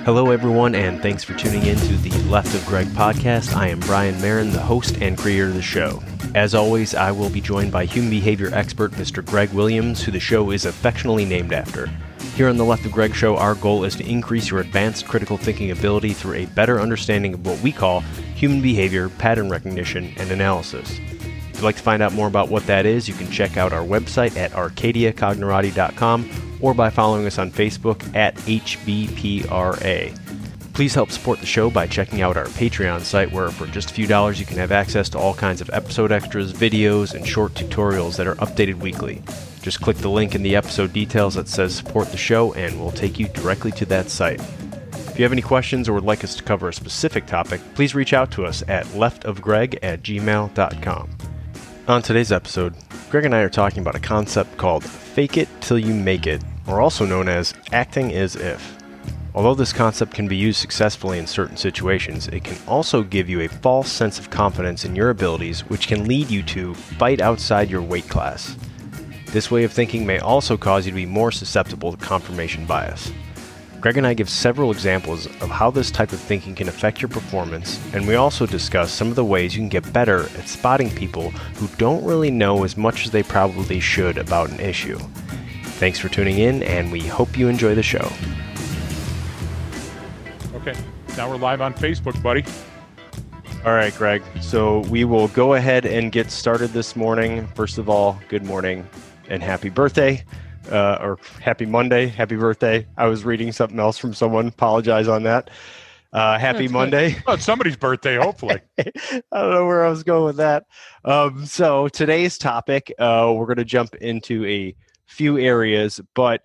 Hello, everyone, and thanks for tuning in to the Left of Greg podcast. I am Brian Marin, the host and creator of the show. As always, I will be joined by human behavior expert Mr. Greg Williams, who the show is affectionately named after. Here on the Left of Greg show, our goal is to increase your advanced critical thinking ability through a better understanding of what we call human behavior, pattern recognition, and analysis. If you'd like to find out more about what that is, you can check out our website at arcadiacognerati.com or by following us on Facebook at HBPRA. Please help support the show by checking out our Patreon site, where for just a few dollars you can have access to all kinds of episode extras, videos, and short tutorials that are updated weekly. Just click the link in the episode details that says support the show and we'll take you directly to that site. If you have any questions or would like us to cover a specific topic, please reach out to us at leftofgreg@gmail.com. On today's episode, Greg and I are talking about a concept called fake it till you make it, or also known as acting as if. Although this concept can be used successfully in certain situations, it can also give you a false sense of confidence in your abilities, which can lead you to fight outside your weight class. This way of thinking may also cause you to be more susceptible to confirmation bias. Greg and I give several examples of how this type of thinking can affect your performance, and we also discuss some of the ways you can get better at spotting people who don't really know as much as they probably should about an issue. Thanks for tuning in, and we hope you enjoy the show. Okay, now we're live on Facebook, buddy. All right, Greg. So we will go ahead and get started this morning. First of all, good morning and happy birthday. Or happy Monday, happy birthday. I was reading something else from someone. Apologize on that. Happy Monday. Well, it's somebody's birthday, hopefully. I don't know where I was going with that. So today's topic, we're going to jump into a few areas, but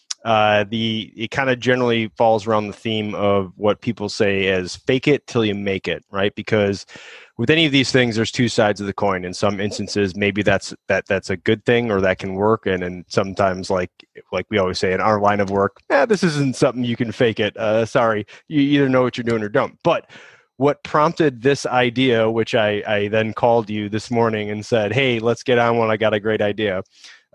it kind of generally falls around the theme of what people say as fake it till you make it, right? Because with any of these things, there's two sides of the coin. In some instances, maybe that's a good thing or that can work. And sometimes, like we always say in our line of work, this isn't something you can fake it. Sorry, you either know what you're doing or don't. But what prompted this idea, which I then called you this morning and said, hey, let's get on one. I got a great idea.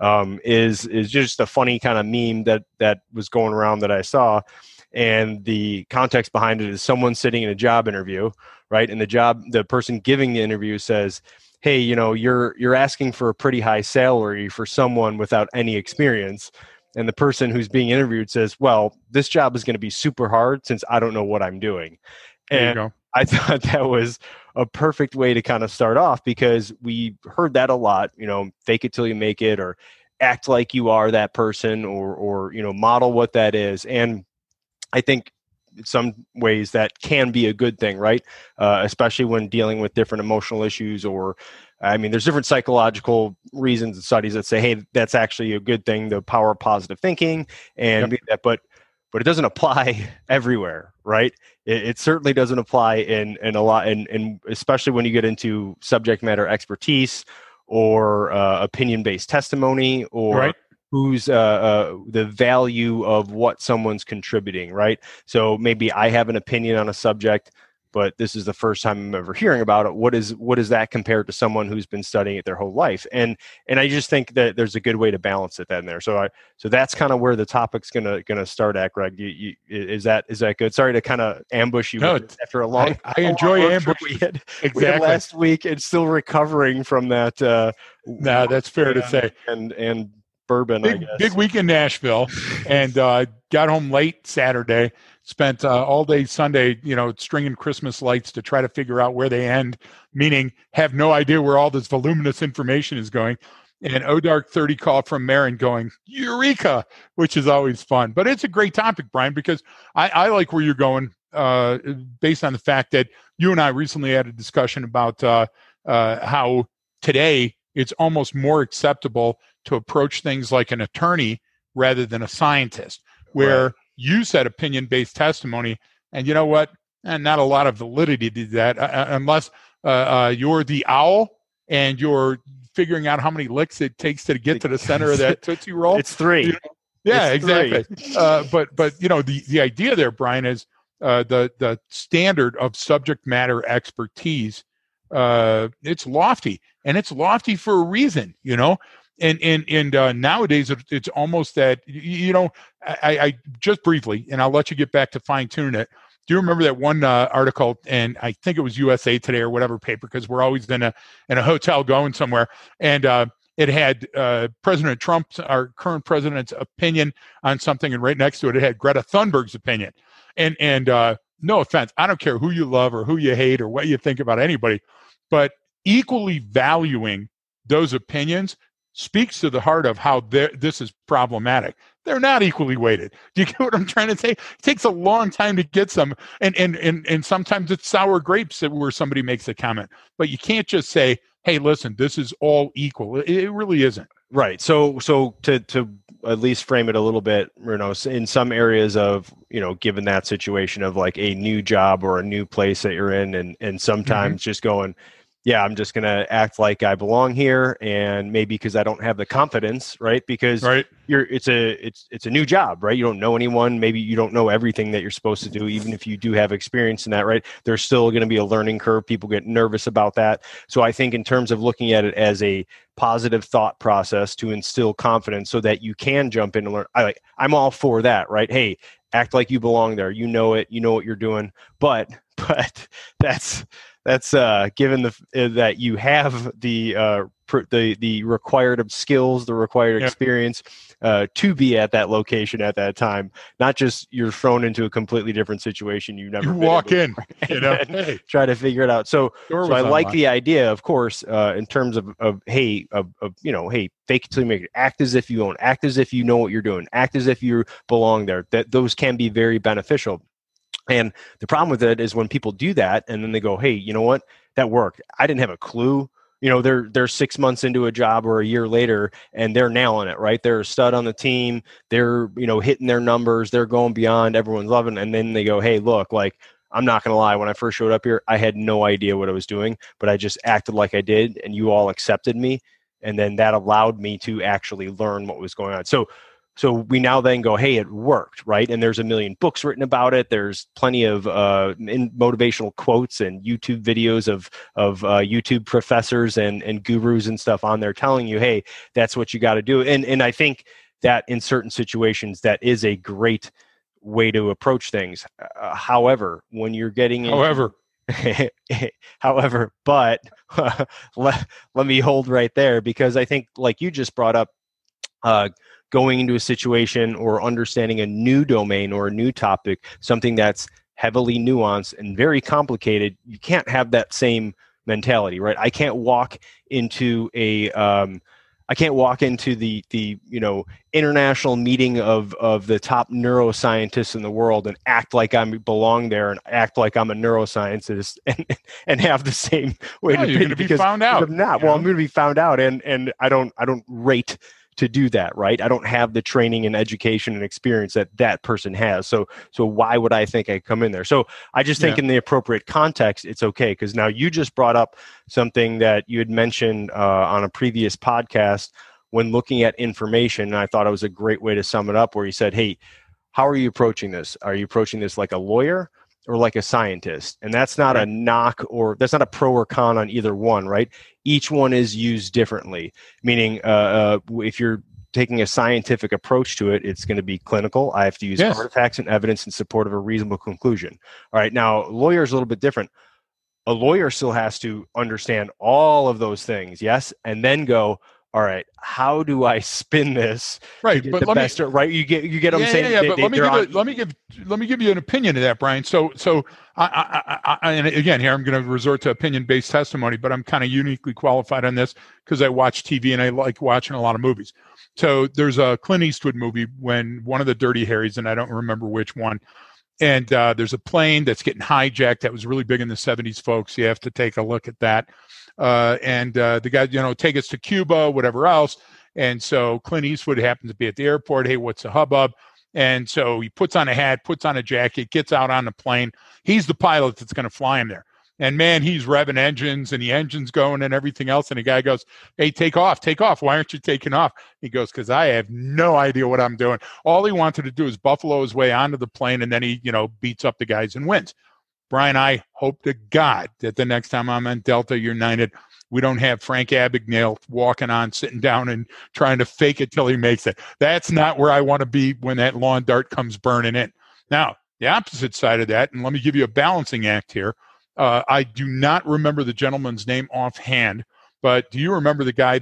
Is just a funny kind of meme that was going around that I saw. And the context behind it is someone sitting in a job interview, right? And the person giving the interview says, hey, you're asking for a pretty high salary for someone without any experience. And the person who's being interviewed says, well, this job is going to be super hard since I don't know what I'm doing. There you go. I thought that was a perfect way to kind of start off, because we heard that a lot, fake it till you make it, or act like you are that person, or model what that is. And I think in some ways that can be a good thing, right? Especially when dealing with different emotional issues, there's different psychological reasons and studies that say, hey, that's actually a good thing, the power of positive thinking, and that, but it doesn't apply everywhere, right? It certainly doesn't apply in a lot, and especially when you get into subject matter expertise or opinion-based testimony, or right. Who's the value of what someone's contributing, right? So maybe I have an opinion on a subject, but this is the first time I'm ever hearing about it. What is that compared to someone who's been studying it their whole life? And I just think that there's a good way to balance it in there. So that's kind of where the topic's gonna start at, Greg. Is that good? Sorry to kind of ambush you after a long. I enjoy ambush. We had last week, and still recovering from that. No, that's fair to say. And bourbon, I guess. Big week in Nashville, and got home late Saturday. Spent all day Sunday, stringing Christmas lights to try to figure out where they end, meaning have no idea where all this voluminous information is going. And Dark 30 call from Marin going, Eureka, which is always fun. But it's a great topic, Brian, because I like where you're going based on the fact that you and I recently had a discussion about how today it's almost more acceptable to approach things like an attorney rather than a scientist, where right. You said opinion-based testimony, and you know what? And not a lot of validity to that unless you're the owl and you're figuring out how many licks it takes to get to the center of that Tootsie Roll. It's 3. Yeah, exactly. But the idea there, Brian, is the standard of subject matter expertise. It's lofty, and it's lofty for a reason. And nowadays it's almost that, I just briefly, and I'll let you get back to fine tuning it. Do you remember that one article? And I think it was USA Today or whatever paper, because we're always in a hotel going somewhere. And it had President Trump's, our current president's opinion on something, and right next to it, it had Greta Thunberg's opinion. And no offense, I don't care who you love or who you hate or what you think about anybody, but equally valuing those opinions speaks to the heart of how this is problematic. They're not equally weighted. Do you get what I'm trying to say? It takes a long time to get some, and sometimes it's sour grapes where somebody makes a comment. But you can't just say, hey, listen, this is all equal. It really isn't. Right. So to at least frame it a little bit, in some areas of, given that situation of like a new job or a new place that you're in, and sometimes just going, yeah, I'm just going to act like I belong here, and maybe because I don't have the confidence, right? Because it's a new job, right? You don't know anyone. Maybe you don't know everything that you're supposed to do, even if you do have experience in that, right? There's still going to be a learning curve. People get nervous about that. So I think in terms of looking at it as a positive thought process to instill confidence so that you can jump in and learn, I'm all for that, right? Hey, act like you belong there. You know it. You know what you're doing. But that's given that you have the required skills, the required experience to be at that location at that time. Not just you're thrown into a completely different situation. You walk in, try to figure it out. So I like the idea, of course, in terms of hey, fake it till you make it. Act as if you own. Act as if you know what you're doing. Act as if you belong there. That those can be very beneficial. And the problem with it is when people do that and then they go, hey, you know what? That worked. I didn't have a clue. They're 6 months into a job or a year later and they're nailing it, right? They're a stud on the team. They're, hitting their numbers. They're going beyond. Everyone's loving it. And then they go, hey, look, like, I'm not going to lie. When I first showed up here, I had no idea what I was doing, but I just acted like I did and you all accepted me. And then that allowed me to actually learn what was going on. So we now then go, hey, it worked, right? And there's a million books written about it. There's plenty of motivational quotes and YouTube videos of YouTube professors and gurus and stuff on there telling you, hey, that's what you got to do. And I think that in certain situations, that is a great way to approach things. However, when you're getting into, but let me hold right there, because I think, like you just brought up, going into a situation or understanding a new domain or a new topic, something that's heavily nuanced and very complicated, you can't have that same mentality, right? I can't walk into the international meeting of the top neuroscientists in the world and act like I belong there and act like I'm a neuroscientist and have the same way to you're going to be found out. I'm not. Well, I'm going to be found out, and I don't rate to do that, right? I don't have the training and education and experience that person has. So why would I think I come in there? So I just think in the appropriate context, it's okay. Because now you just brought up something that you had mentioned on a previous podcast when looking at information. And I thought it was a great way to sum it up, where you said, hey, how are you approaching this? Are you approaching this like a lawyer or like a scientist? And that's not a knock, or that's not a pro or con on either one, right? Each one is used differently, meaning if you're taking a scientific approach to it, it's going to be clinical. I have to use artifacts and evidence in support of a reasonable conclusion. All right. Now, lawyer is a little bit different. A lawyer still has to understand all of those things, yes, and then go, all right, how do I spin this? Right, but right. You get what I'm saying. Yeah, but let me give you an opinion to that, Brian. So I and again here I'm going to resort to opinion-based testimony, but I'm kind of uniquely qualified on this because I watch TV and I like watching a lot of movies. So there's a Clint Eastwood movie when one of the Dirty Harrys, and I don't remember which one, and there's a plane that's getting hijacked. That was really big in the 70s, folks. You have to take a look at that. And the guy, take us to Cuba, whatever else. And so Clint Eastwood happens to be at the airport. Hey, what's the hubbub? And so he puts on a hat, puts on a jacket, gets out on the plane. He's the pilot that's going to fly him there. And man, he's revving engines and the engine's going and everything else. And the guy goes, hey, take off. Why aren't you taking off? He goes, because I have no idea what I'm doing. All he wanted to do is buffalo his way onto the plane. And then he, beats up the guys and wins. Brian, I hope to God that the next time I'm on Delta United We don't have Frank Abagnale walking on, sitting down, and trying to fake it till he makes it. That's not where I want to be when that lawn dart comes burning in. Now, the opposite side of that, and let me give you a balancing act here. I do not remember the gentleman's name offhand, but do you remember the guy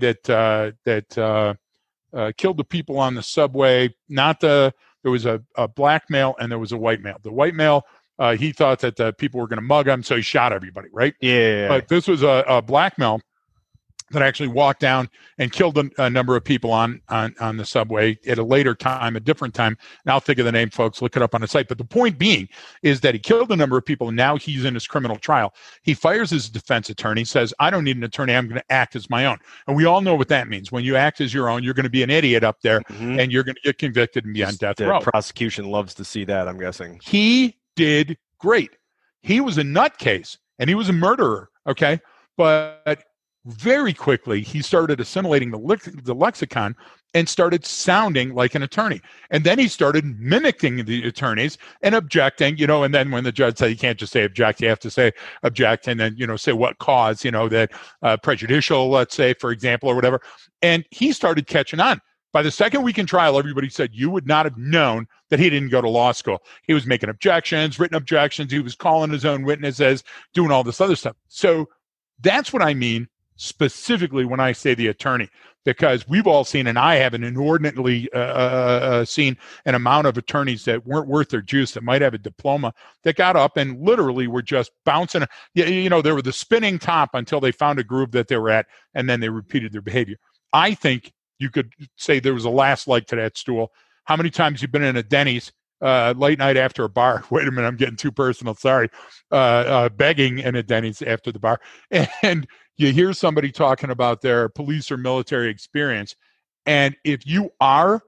that killed the people on the subway? There was a black male and there was a white male. The white male, he thought that the people were going to mug him, so he shot everybody, right? Yeah. But this was a black male that actually walked down and killed a number of people on the subway at a later time, a different time. And I'll think of the name, folks. Look it up on the site. But the point being is that he killed a number of people, and now he's in his criminal trial. He fires his defense attorney, says, I don't need an attorney. I'm going to act as my own. And we all know what that means. When you act as your own, you're going to be an idiot up there, and you're going to get convicted and be on death row. The prosecution loves to see that, I'm guessing. He did great. He was a nutcase, and he was a murderer, okay? But very quickly, he started assimilating the lexicon and started sounding like an attorney. And then he started mimicking the attorneys and objecting, and then when the judge said you can't just say object, you have to say object and then, say what cause, that prejudicial, let's say, for example, or whatever. And he started catching on. By the second week in trial, everybody said you would not have known that he didn't go to law school. He was making objections, written objections. He was calling his own witnesses, doing all this other stuff. So that's what I mean specifically when I say the attorney, because we've all seen, and I have an inordinately seen an amount of attorneys that weren't worth their juice, that might have a diploma, that got up and literally were just bouncing. They were the spinning top until they found a groove that they were at, and then they repeated their behavior. I think you could say there was a last leg to that stool. How many times you've been in a Denny's late night after a bar? Wait a minute, I'm getting too personal. Sorry. Begging in a Denny's after the bar. And you hear somebody talking about their police or military experience. And if you are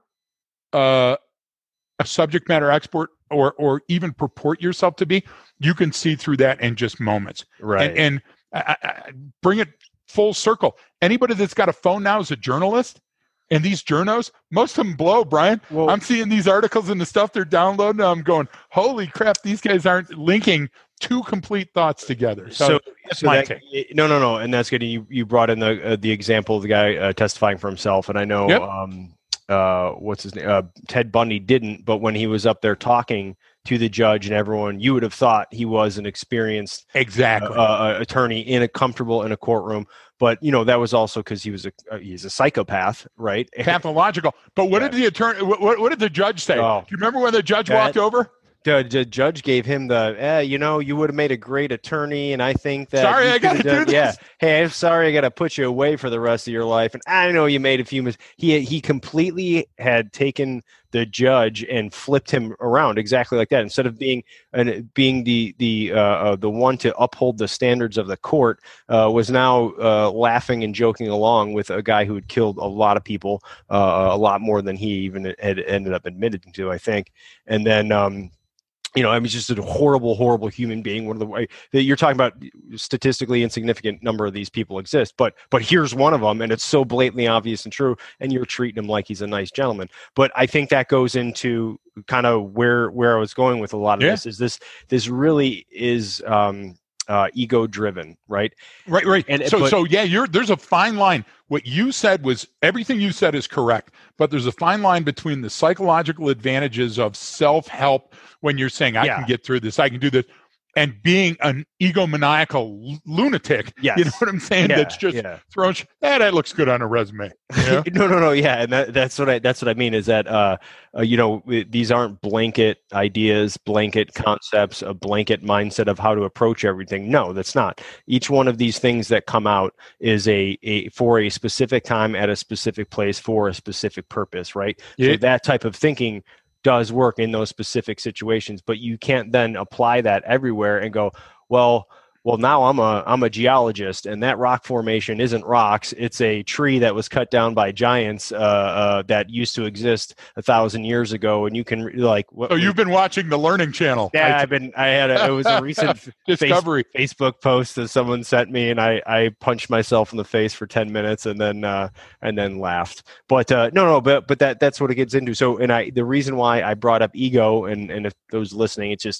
a subject matter expert or even purport yourself to be, you can see through that in just moments. Right. And I bring it full circle. Anybody that's got a phone now is a journalist. And these journos, most of them blow, Brian. Well, I'm seeing these articles and the stuff they're downloading. I'm going, holy crap, these guys aren't linking two complete thoughts together. So that's my take. No. And that's good. You brought in the example of the guy testifying for himself. And I know, what's his name? Ted Bundy didn't, but when he was up there talking to the judge and everyone, you would have thought he was an experienced attorney comfortable in a courtroom. But that was also because he's a psychopath, right? Pathological. But what did the attorney? What did the judge say? Do you remember when the judge walked over? The judge gave him you would have made a great attorney, and I think that. Sorry, I got to do this. Yeah. Hey, I'm sorry, I got to put you away for the rest of your life, and I know you made a few mistakes. He completely had taken the judge and flipped him around exactly like that. Instead of being the one to uphold the standards of the court, was now laughing and joking along with a guy who had killed a lot of people, a lot more than he even had ended up admitting to, I think. And then I mean, just a horrible, horrible human being. One of the way that you're talking about, statistically insignificant number of these people exist, but here's one of them, and it's so blatantly obvious and true, and you're treating him like he's a nice gentleman. But I think that goes into kind of where I was going with a lot of this. Is this really is ego driven, right? Right. And there's a fine line. What you said was everything you said is correct, but there's a fine line between the psychological advantages of self-help when you're saying, I can get through this, I can do this, and being an egomaniacal lunatic. Yes. You know what I'm saying? That's just throwing, that looks good on a resume. You know? No. Yeah. And that's what I mean is that, these aren't blanket ideas, blanket concepts, a blanket mindset of how to approach everything. No, that's not. Each one of these things that come out is for a specific time at a specific place for a specific purpose, right? So that type of thinking does work in those specific situations, but you can't then apply that everywhere and go, well, now I'm a geologist, and that rock formation isn't rocks. It's a tree that was cut down by giants that used to exist 1,000 years ago. And you can you've been watching the Learning Channel. Yeah, it was a recent discovery Facebook post that someone sent me, and I punched myself in the face for 10 minutes and then laughed. But but that's what it gets into. So, and the reason why I brought up ego, and if those listening, it's just,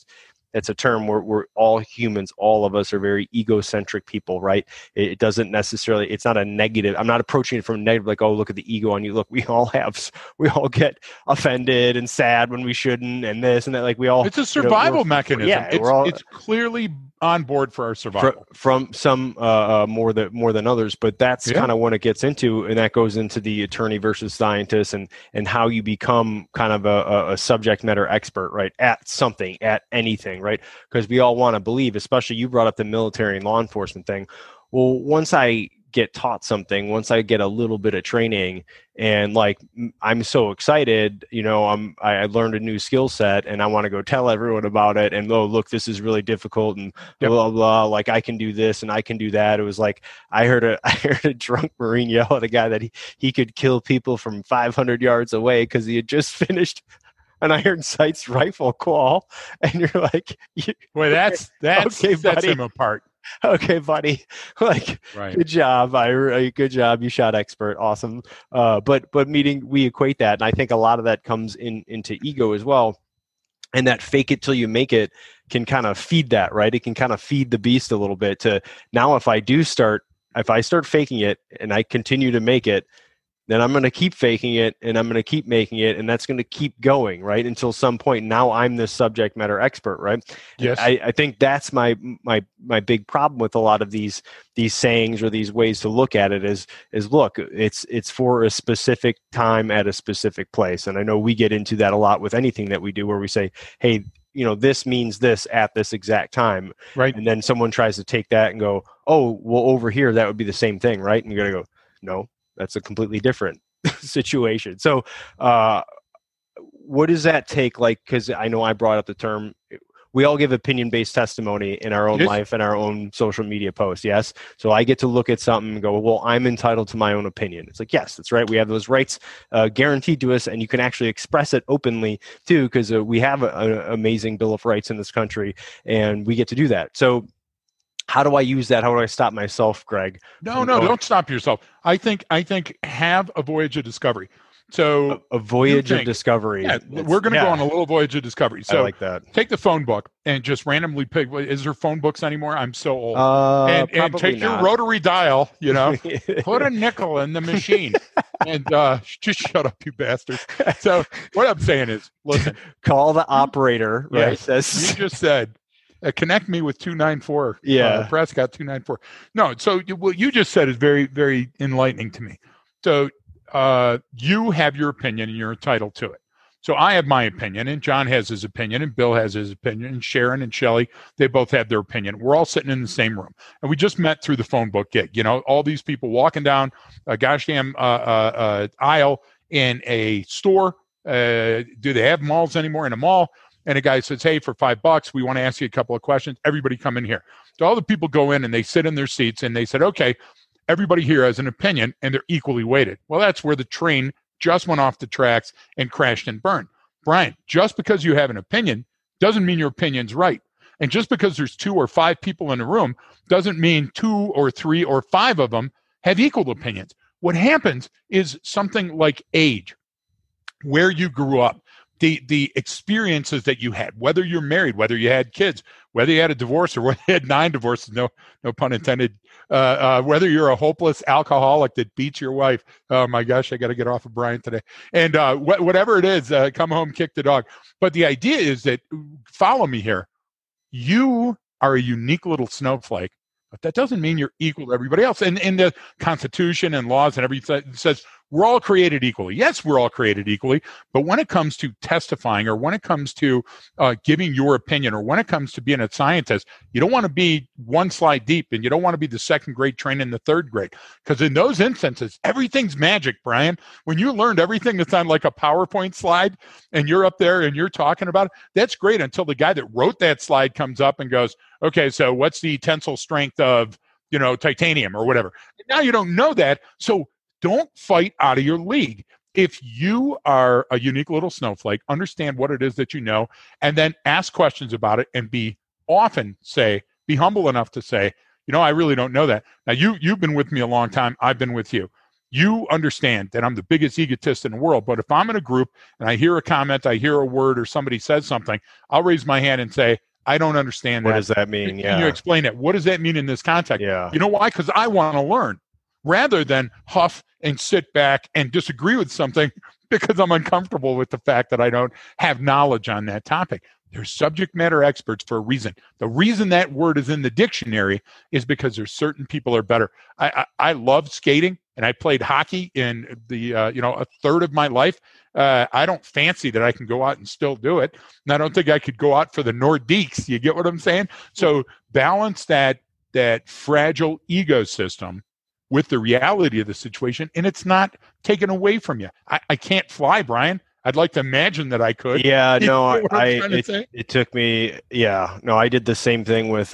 it's a term where we're all humans. All of us are very egocentric people, right? It doesn't necessarily, it's not a negative. I'm not approaching it from negative, like, oh, look at the ego on you. Look, we all get offended and sad when we shouldn't, and this and that. Like, we all, it's a survival mechanism. Yeah, it's clearly on board for our survival. From some more than others, but that's kind of when it gets into, and that goes into the attorney versus scientist, and how you become kind of a subject matter expert, right, at something, at anything, right? Because we all want to believe, especially you brought up the military and law enforcement thing. Well, once I get taught something, once I get a little bit of training, and like, I'm so excited, I learned a new skill set, and I want to go tell everyone about it, and oh, look, this is really difficult, and blah, blah, blah, like, I can do this and I can do that. It was like, I heard a drunk Marine yell at a guy that he could kill people from 500 yards away because he had just finished an iron sights rifle call, and you're like, boy, that's okay, sets him apart. Okay, buddy. Like, right. Good job. Good job. You shot expert. Awesome. But we equate that, and I think a lot of that comes into ego as well. And that fake it till you make it can kind of feed that, right? It can kind of feed the beast a little bit. To now, if I start faking it and I continue to make it, then I'm going to keep faking it, and I'm going to keep making it, and that's going to keep going, right? Until some point, now I'm the subject matter expert, right? Yes. I think that's my big problem with a lot of these sayings or these ways to look at it is look, it's for a specific time at a specific place. And I know we get into that a lot with anything that we do, where we say, hey, this means this at this exact time. Right. And then someone tries to take that and go, oh, well, over here, that would be the same thing, right? And you're going to go, no. That's a completely different situation. So what does that take? Like, because I know I brought up the term, we all give opinion-based testimony in our own life and our own social media posts, yes? So I get to look at something and go, well, I'm entitled to my own opinion. It's like, yes, that's right. We have those rights guaranteed to us, and you can actually express it openly, too, because we have an amazing Bill of Rights in this country, and we get to do that. So how do I use that? How do I stop myself, Greg? No, don't stop yourself. I think have a voyage of discovery. So a voyage of discovery. Yeah, we're going to go on a little voyage of discovery. So I like that. Take the phone book and just randomly pick. Is there phone books anymore? I'm so old. And take your rotary dial. Put a nickel in the machine, and just shut up, you bastards. So what I'm saying is, listen. Call the operator. Right? Yes, you just said. Connect me with 294. Prescott 294. No, so what you just said is very, very enlightening to me. So you have your opinion, and you're entitled to it. So I have my opinion, and John has his opinion, and Bill has his opinion, and Sharon and Shelley, they both have their opinion. We're all sitting in the same room, and we just met through the phone book gig. All these people walking down a gosh damn aisle in a store. Do they have malls anymore? In a mall. And a guy says, hey, for $5, we want to ask you a couple of questions. Everybody come in here. So all the people go in and they sit in their seats, and they said, okay, everybody here has an opinion, and they're equally weighted. Well, that's where the train just went off the tracks and crashed and burned. Brian, just because you have an opinion doesn't mean your opinion's right. And just because there's 2 or 5 people in a room doesn't mean 2 or 3 or 5 of them have equal opinions. What happens is something like age, where you grew up, the experiences that you had, whether you're married, whether you had kids, whether you had a divorce or whether you had 9 divorces, no pun intended, whether you're a hopeless alcoholic that beats your wife. Oh my gosh, I got to get off of Brian today. And whatever it is, come home, kick the dog. But the idea is that, follow me here, you are a unique little snowflake, but that doesn't mean you're equal to everybody else. And in the Constitution and laws and everything, it says we're all created equally. Yes, we're all created equally. But when it comes to testifying, or when it comes to giving your opinion, or when it comes to being a scientist, you don't want to be 1 slide deep, and you don't want to be the 2nd grade trained in the 3rd grade. Because in those instances, everything's magic, Brian. When you learned everything that's on like a PowerPoint slide, and you're up there and you're talking about it, that's great until the guy that wrote that slide comes up and goes, okay, so what's the tensile strength of, titanium or whatever? Now you don't know that. So don't fight out of your league. If you are a unique little snowflake, understand what it is that you know, and then ask questions about it, and be humble enough to say, I really don't know that. Now, you've been with me a long time. I've been with you. You understand that I'm the biggest egotist in the world, but if I'm in a group and I hear a comment, I hear a word, or somebody says something, I'll raise my hand and say, I don't understand that. What does that mean? Can you Yeah. explain it? What does that mean in this context? Yeah. You know why? Because I want to learn rather than huff and sit back and disagree with something because I'm uncomfortable with the fact that I don't have knowledge on that topic. They're subject matter experts for a reason. The reason that word is in the dictionary is because there's certain people are better. I love skating, and I played hockey in the a third of my life. I don't fancy that I can go out and still do it, and I don't think I could go out for the Nordiques. You get what I'm saying? So balance that fragile ecosystem with the reality of the situation, and it's not taken away from you. I can't fly, Brian. I'd like to imagine that I could. Yeah, no, it took me. Yeah, no, I did the same thing with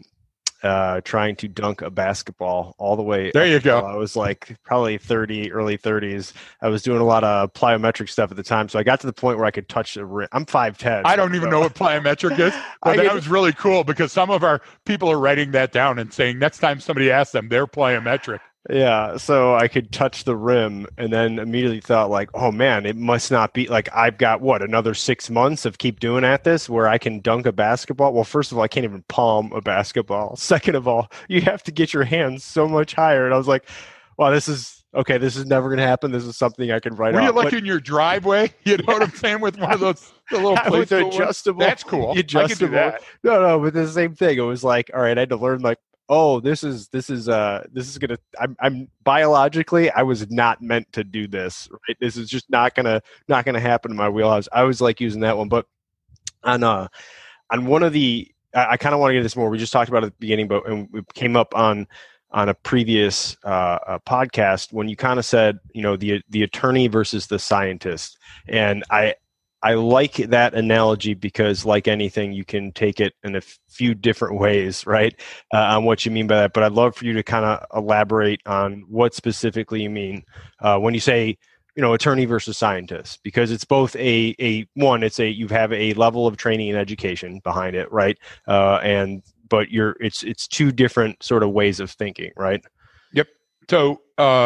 trying to dunk a basketball all the way. There you go. I was like probably early 30s. I was doing a lot of plyometric stuff at the time, so I got to the point where I could touch the rim. I'm 5'10". I don't even know what plyometric is, but that was really cool because some of our people are writing that down and saying next time somebody asks them, they're plyometric. Yeah, so I could touch the rim and then immediately thought like, oh man, it must not be like I've got another 6 months of keep doing at this where I can dunk a basketball. Well, first of all, I can't even palm a basketball. Second of all, you have to get your hands so much higher. And I was like, wow, this is never going to happen. This is something I can write off. Were you like in your driveway? You know what I'm saying? With one of those the little plates. Adjustable. That's cool. Adjustable. I can do that. No, but the same thing. It was like, all right, I had to learn like, oh, this is gonna. I'm biologically, I was not meant to do this. Right? This is just not gonna happen in my wheelhouse. I was like using that one, but on one of the, I kind of want to get this more. We just talked about it at the beginning, but and we came up on a previous podcast when you kind of said, the attorney versus the scientist, and I like that analogy because, like anything, you can take it in a few different ways, right? On what you mean by that. But I'd love for you to kind of elaborate on what specifically you mean when you say, attorney versus scientist, because it's both you have a level of training and education behind it, right? But it's two different sort of ways of thinking, right? Yep. So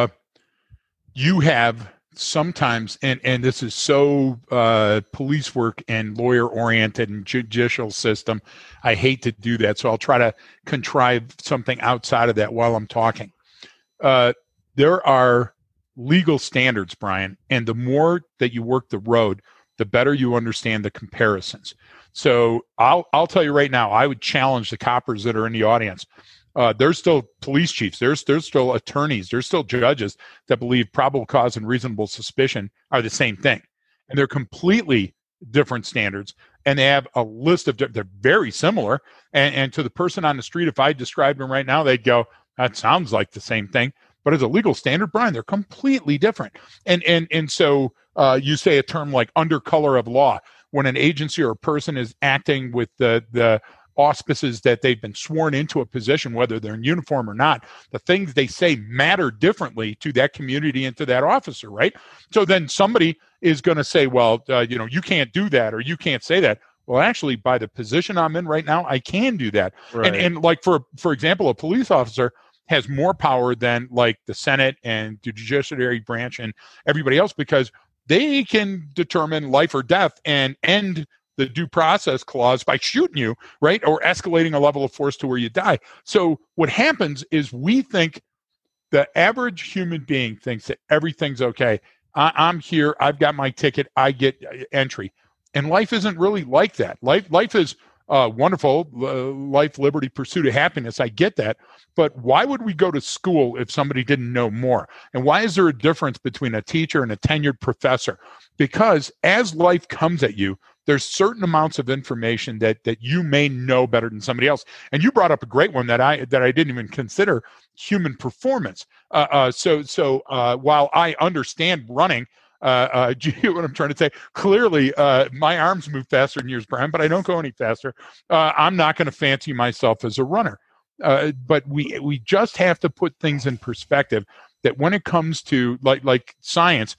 you have sometimes, and this is so police work and lawyer oriented and judicial system, I hate to do that, so I'll try to contrive something outside of that while I'm talking. There are legal standards, Brian, and the more that you work the road, the better you understand the comparisons. So I'll tell you right now, I would challenge the coppers that are in the audience. There's still police chiefs, there's still attorneys, there's still judges that believe probable cause and reasonable suspicion are the same thing. And they're completely different standards. And they have a list of, they're very similar. And to the person on the street, if I described them right now, they'd go, that sounds like the same thing. But as a legal standard, Brian, they're completely different. And so you say a term like under color of law, when an agency or a person is acting with the auspices that they've been sworn into a position, whether they're in uniform or not, the things they say matter differently to that community and to that officer, right? So then somebody is going to say, well, you can't do that or you can't say that. Well, actually, by the position I'm in right now, I can do that. Right. And like, for example, a police officer has more power than like the Senate and the judiciary branch and everybody else, because they can determine life or death and end the due process clause by shooting you, right? Or escalating a level of force to where you die. So what happens is we think, the average human being thinks that everything's okay. I'm here. I've got my ticket. I get entry. And life isn't really like that. Life is wonderful. Life, liberty, pursuit of happiness. I get that. But why would we go to school if somebody didn't know more? And why is there a difference between a teacher and a tenured professor? Because as life comes at you, there's certain amounts of information that you may know better than somebody else. And you brought up a great one that I didn't even consider: human performance. So while I understand running, do you hear what I'm trying to say? Clearly, my arms move faster than yours, Brian, but I don't go any faster. I'm not going to fancy myself as a runner. But we just have to put things in perspective, that when it comes to like science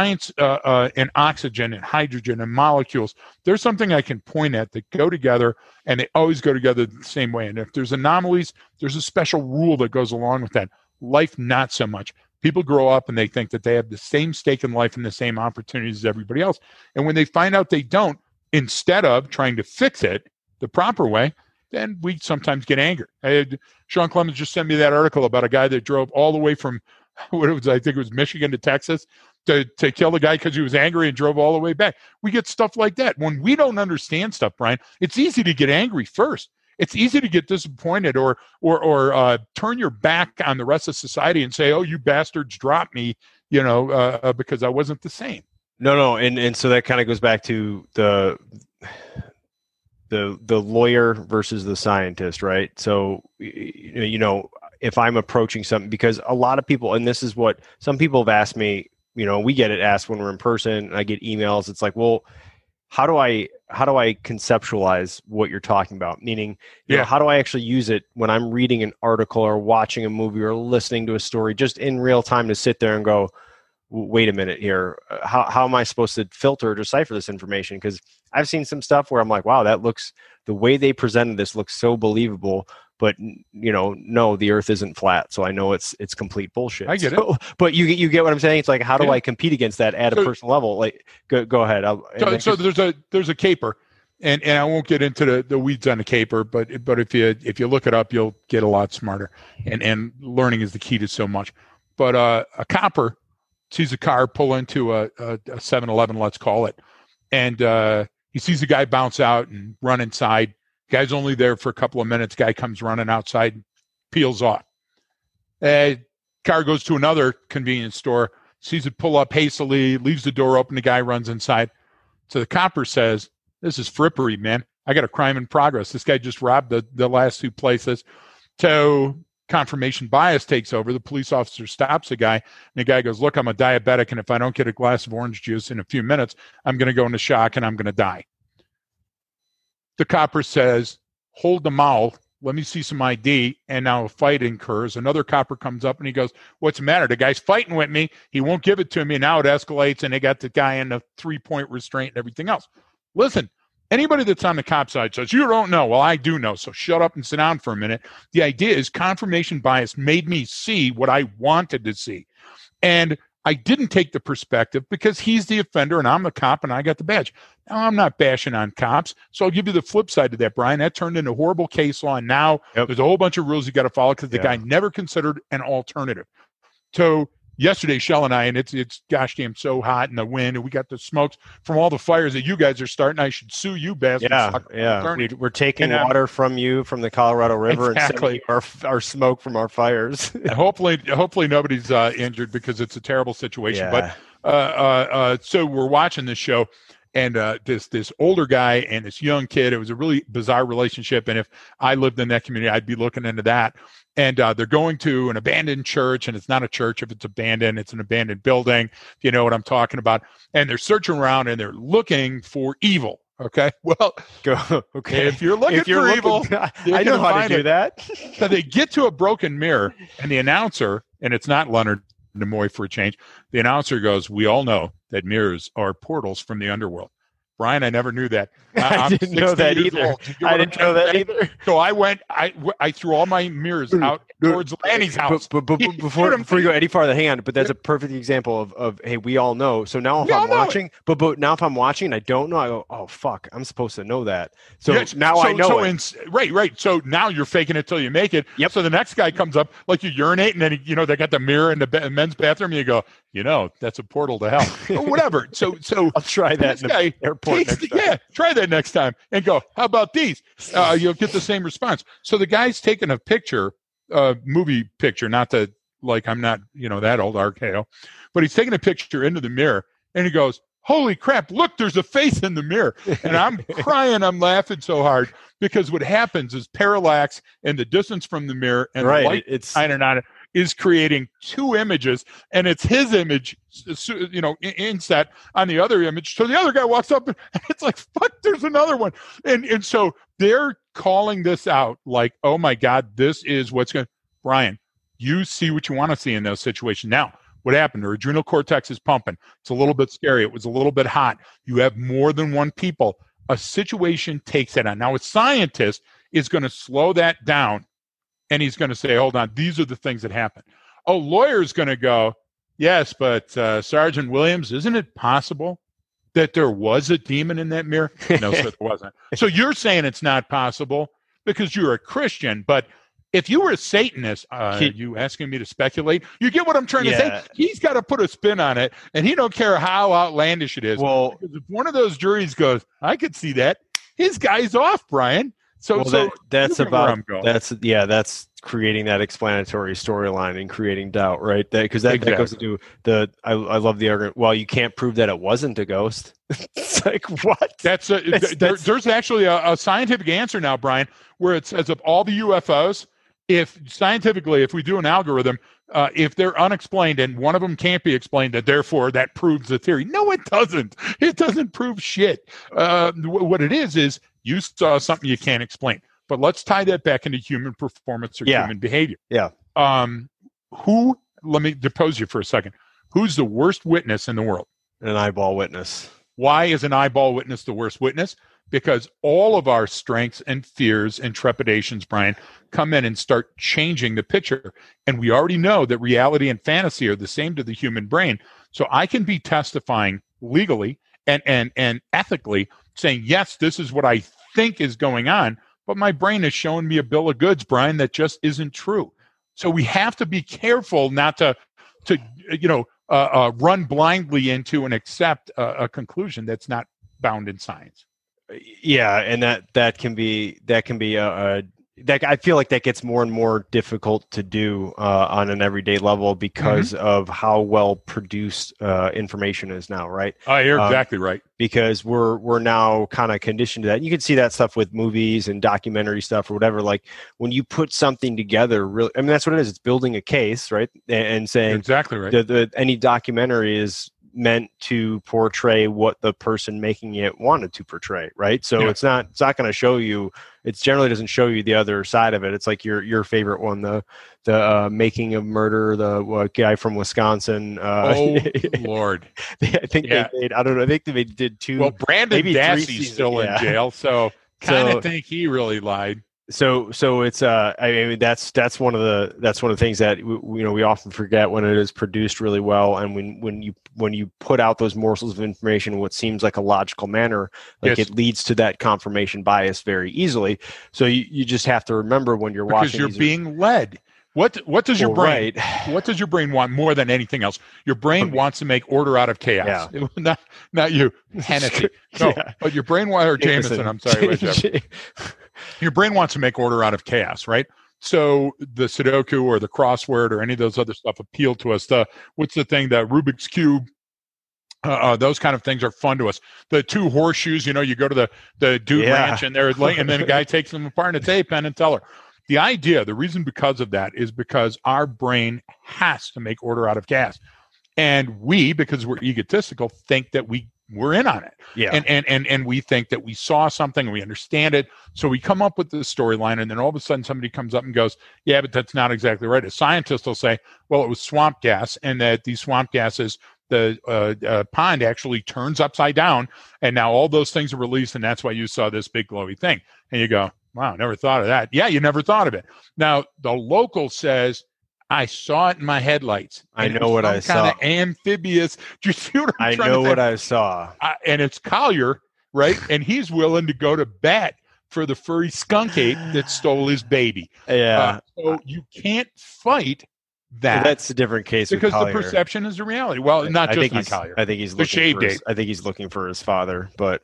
and oxygen and hydrogen and molecules, there's something I can point at that go together, and they always go together the same way. And if there's anomalies, there's a special rule that goes along with that. Life, not so much. People grow up and they think that they have the same stake in life and the same opportunities as everybody else. And when they find out they don't, instead of trying to fix it, the proper way, then we sometimes get angry. Sean Clemens just sent me that article about a guy that drove all the way from I think it was Michigan to Texas to kill the guy because he was angry and drove all the way back. We get stuff like that. When we don't understand stuff, Brian, it's easy to get angry first. It's easy to get disappointed or turn your back on the rest of society and say, "Oh, you bastards dropped me," because I wasn't the same. No, and so that kind of goes back to the lawyer versus the scientist, right? So if I'm approaching something, because a lot of people, and this is what some people have asked me, we get it asked when we're in person, and I get emails. It's like, well, how do I conceptualize what you're talking about? Meaning, how do I actually use it when I'm reading an article or watching a movie or listening to a story just in real time to sit there and go, wait a minute here. How am I supposed to filter or decipher this information? Because I've seen some stuff where I'm like, wow, the way they presented this looks so believable. But no, the Earth isn't flat, so I know it's complete bullshit. I get it. But you get what I'm saying? It's like, how do I compete against that at a personal level? Like, go ahead. So there's a caper, and I won't get into the weeds on the caper, but if you look it up, you'll get a lot smarter. And learning is the key to so much. But a copper sees a car pull into a 7-Eleven, let's call it, and he sees a guy bounce out and run inside. Guy's only there for a couple of minutes. Guy comes running outside, peels off. Car goes to another convenience store, sees it pull up hastily, leaves the door open. The guy runs inside. So the copper says, "This is frippery, man. I got a crime in progress. This guy just robbed the last two places." So confirmation bias takes over. The police officer stops the guy, and the guy goes, "Look, I'm a diabetic, and if I don't get a glass of orange juice in a few minutes, I'm going to go into shock and I'm going to die." The copper says, "Hold the mouth. Let me see some ID." And now a fight incurs. Another copper comes up and he goes, "What's the matter? The guy's fighting with me. He won't give it to me." Now it escalates and they got the guy in a 3-point restraint and everything else. Listen, anybody that's on the cop side says, "You don't know." Well, I do know. So shut up and sit down for a minute. The idea is confirmation bias made me see what I wanted to see. And I didn't take the perspective because he's the offender and I'm the cop and I got the badge. Now, I'm not bashing on cops. So I'll give you the flip side to that, Brian. That turned into horrible case law. And now there's a whole bunch of rules you got to follow because the guy never considered an alternative. So yesterday, Shell and I, and it's gosh damn so hot in the wind, and we got the smokes from all the fires that you guys are starting. I should sue you, bastards. Yeah. We're taking water from you from the Colorado River and sending our smoke from our fires. And hopefully nobody's injured because it's a terrible situation. Yeah. But so we're watching this show. And this older guy and this young kid, it was a really bizarre relationship. And if I lived in that community, I'd be looking into that. And they're going to an abandoned church, and it's not a church. If it's abandoned, it's an abandoned building. You know what I'm talking about. And they're searching around, and they're looking for evil. Okay, well, if you're looking for evil, I know how to do that. So they get to a broken mirror, and the announcer, and it's not Leonard Nimoy for a change, the announcer goes, "We all know that mirrors are portals from the underworld." Brian, I never knew that. I didn't know that either. So I threw all my mirrors out towards Lanny's house. But before you go any farther, hang on. But that's a perfect example of hey, we all know. So now if I'm watching, but now if I'm watching and I don't know, I go, oh fuck, I'm supposed to know that. So now I know it. Right. So now you're faking it till you make it. Yep. So the next guy comes up, like you urinate, and then they got the mirror in the men's bathroom, and you go, that's a portal to hell, or whatever. So I'll try that in the airport. Try that next time and go, how about these? You'll get the same response. So the guy's taking a picture, movie picture, not to I'm not, that old RKO, but he's taking a picture into the mirror and he goes, "Holy crap, look, there's a face in the mirror." And I'm crying, I'm laughing so hard because what happens is parallax and the distance from the mirror and the light shining on it is creating two images, and it's his image, inset on the other image. So the other guy walks up and it's like, fuck, there's another one. And so they're calling this out like, oh my God, this is what's going to, Brian, you see what you want to see in those situations. Now, what happened? The adrenal cortex is pumping. It's a little bit scary. It was a little bit hot. You have more than one people. A situation takes that on. Now, a scientist is going to slow that down. And he's going to say, hold on, these are the things that happen. A lawyer's going to go, yes, but Sergeant Williams, isn't it possible that there was a demon in that mirror? No, sir, there wasn't. So you're saying it's not possible because you're a Christian, but if you were a Satanist, you asking me to speculate? You get what I'm trying to say? He's got to put a spin on it, and he don't care how outlandish it is. Well, because if one of those juries goes, I could see that, his guy's off, Brian. So, that's that's creating that explanatory storyline and creating doubt, right? Because that goes into I love the argument. Well, you can't prove that it wasn't a ghost. It's like, what? There's actually a scientific answer now, Brian, where it says of all the UFOs, if we do an algorithm, if they're unexplained and one of them can't be explained, that therefore that proves the theory. No, it doesn't. It doesn't prove shit. What it is you saw something you can't explain. But let's tie that back into human performance or human behavior. Yeah. Let me depose you for a second. Who's the worst witness in the world? An eyeball witness. Why is an eyeball witness the worst witness? Because all of our strengths and fears and trepidations, Brian, come in and start changing the picture. And we already know that reality and fantasy are the same to the human brain. So I can be testifying legally and ethically saying, yes, this is what I think is going on, but my brain is showing me a bill of goods, Brian, that just isn't true. So we have to be careful not to run blindly into and accept a conclusion that's not bound in science. Yeah, and that can be I feel like that gets more and more difficult to do on an everyday level because of how well produced information is now, right? Oh, you're exactly right. Because we're now kind of conditioned to that. You can see that stuff with movies and documentary stuff or whatever. Like when you put something together, really, I mean, that's what it is. It's building a case, right? And saying you're exactly right. Any documentary is meant to portray what the person making it wanted to portray, right? So it's not going to show you. It generally doesn't show you the other side of it. It's like your favorite one, the Making of Murder, the guy from Wisconsin. Oh Lord! I think they made. I don't know. I think they did two. Well, Brandon Dassey's still in jail, so kind of think he really lied. So it's I mean that's one of the things that we often forget when it is produced really well, and when you put out those morsels of information in what seems like a logical manner, it leads to that confirmation bias very easily. So you just have to remember when you're watching, because you're being led. What does your brain? Right. What does your brain want more than anything else? Your brain wants to make order out of chaos. Yeah. Not you, Hennessy. No, but your brain or Jameson. I'm sorry. Your brain wants to make order out of chaos, right? So the Sudoku or the crossword or any of those other stuff appeal to us. What's the thing? The Rubik's Cube. Those kind of things are fun to us. The two horseshoes. You go to the dude ranch and they're like, and then a guy takes them apart and it's, hey, Penn and Teller. The reason because of that is because our brain has to make order out of chaos. And we, because we're egotistical, think that we're in on it. Yeah. And we think that we saw something and we understand it. So we come up with the storyline, and then all of a sudden somebody comes up and goes, yeah, but that's not exactly right. A scientist will say, well, it was swamp gas, and that these swamp gases, the pond actually turns upside down, and now all those things are released, and that's why you saw this big glowy thing. And you go, wow, never thought of that. Yeah, you never thought of it. Now, the local says, I saw it in my headlights. I know what I saw. Kind of amphibious. Do you see what I'm trying to say? I know what I saw. And it's Collier, right? And he's willing to go to bat for the furry skunk ape that stole his baby. Yeah. So you can't fight that. That's a different case because with the perception is the reality. Well, not just on Collier. I think he's looking for his father, but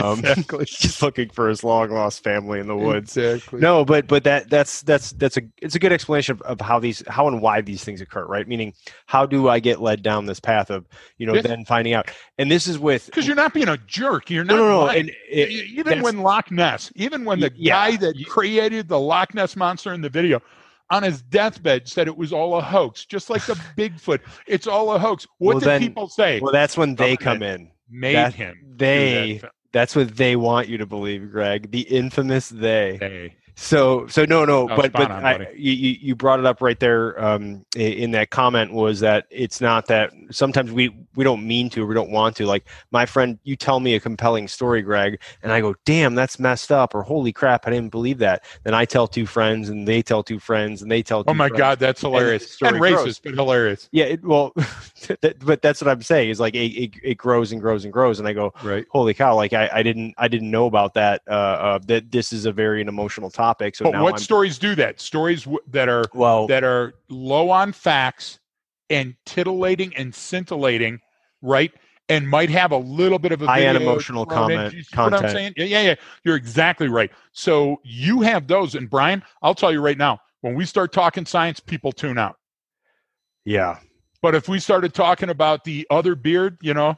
he's looking for his long lost family in the woods. Exactly. No, but it's a good explanation of how and why these things occur, right? Meaning, how do I get led down this path of then finding out? And this is because you're not being a jerk. You're not. No. And even when Loch Ness, even when the guy that created the Loch Ness monster in the video, on his deathbed said it was all a hoax, just like the Bigfoot. It's all a hoax. What did people say? Well, that's when they come in. That's what they want you to believe, Greg. The infamous they. So no. But you brought it up right there in that comment, was that it's not that sometimes we don't mean to or we don't want to. Like, my friend, you tell me a compelling story, Greg, and I go, damn, that's messed up, or holy crap, I didn't believe that. Then I tell two friends, and they tell two friends, and they tell two friends. Oh my God, that's hilarious. And racist, but hilarious. Yeah, but that's what I'm saying is like it grows and grows and grows. And I go, Right. holy cow. Like I didn't know about that, that this is a very emotional topic. So but now what stories do that? Stories that are low on facts and titillating and scintillating, right? And might have a little bit of a high-end emotional content. What I'm saying? Yeah. You're exactly right. So you have those. And Brian, I'll tell you right now, when we start talking science, people tune out. Yeah. But if we started talking about the other beard, and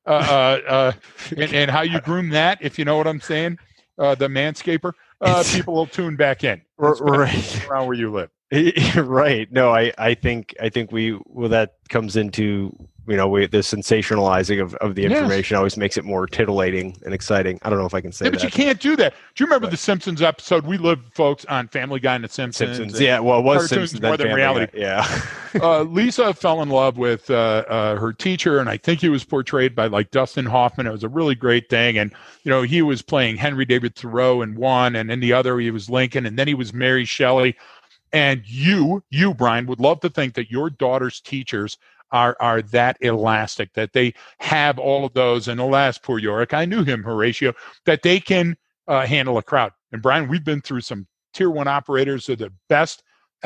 how you groom that, if you know what I'm saying, the manscaper, people will tune back in. Right. Around where you live. Right. No, I think that comes into, the sensationalizing of the information always makes it more titillating and exciting. I don't know if I can say that. But you can't do that. Do you remember the Simpsons episode? We live, folks, on Family Guy and the Simpsons. Yeah, well, it was Simpsons more than reality. Yeah. Lisa fell in love with her teacher, and I think he was portrayed by like Dustin Hoffman. It was a really great thing. And, he was playing Henry David Thoreau in one, and in the other he was Lincoln, and then he was Mary Shelley. And you, Brian, would love to think that your daughter's teachers are that elastic, that they have all of those. And alas, poor Yorick, I knew him, Horatio, that they can handle a crowd. And Brian, we've been through some tier 1 operators who are the best,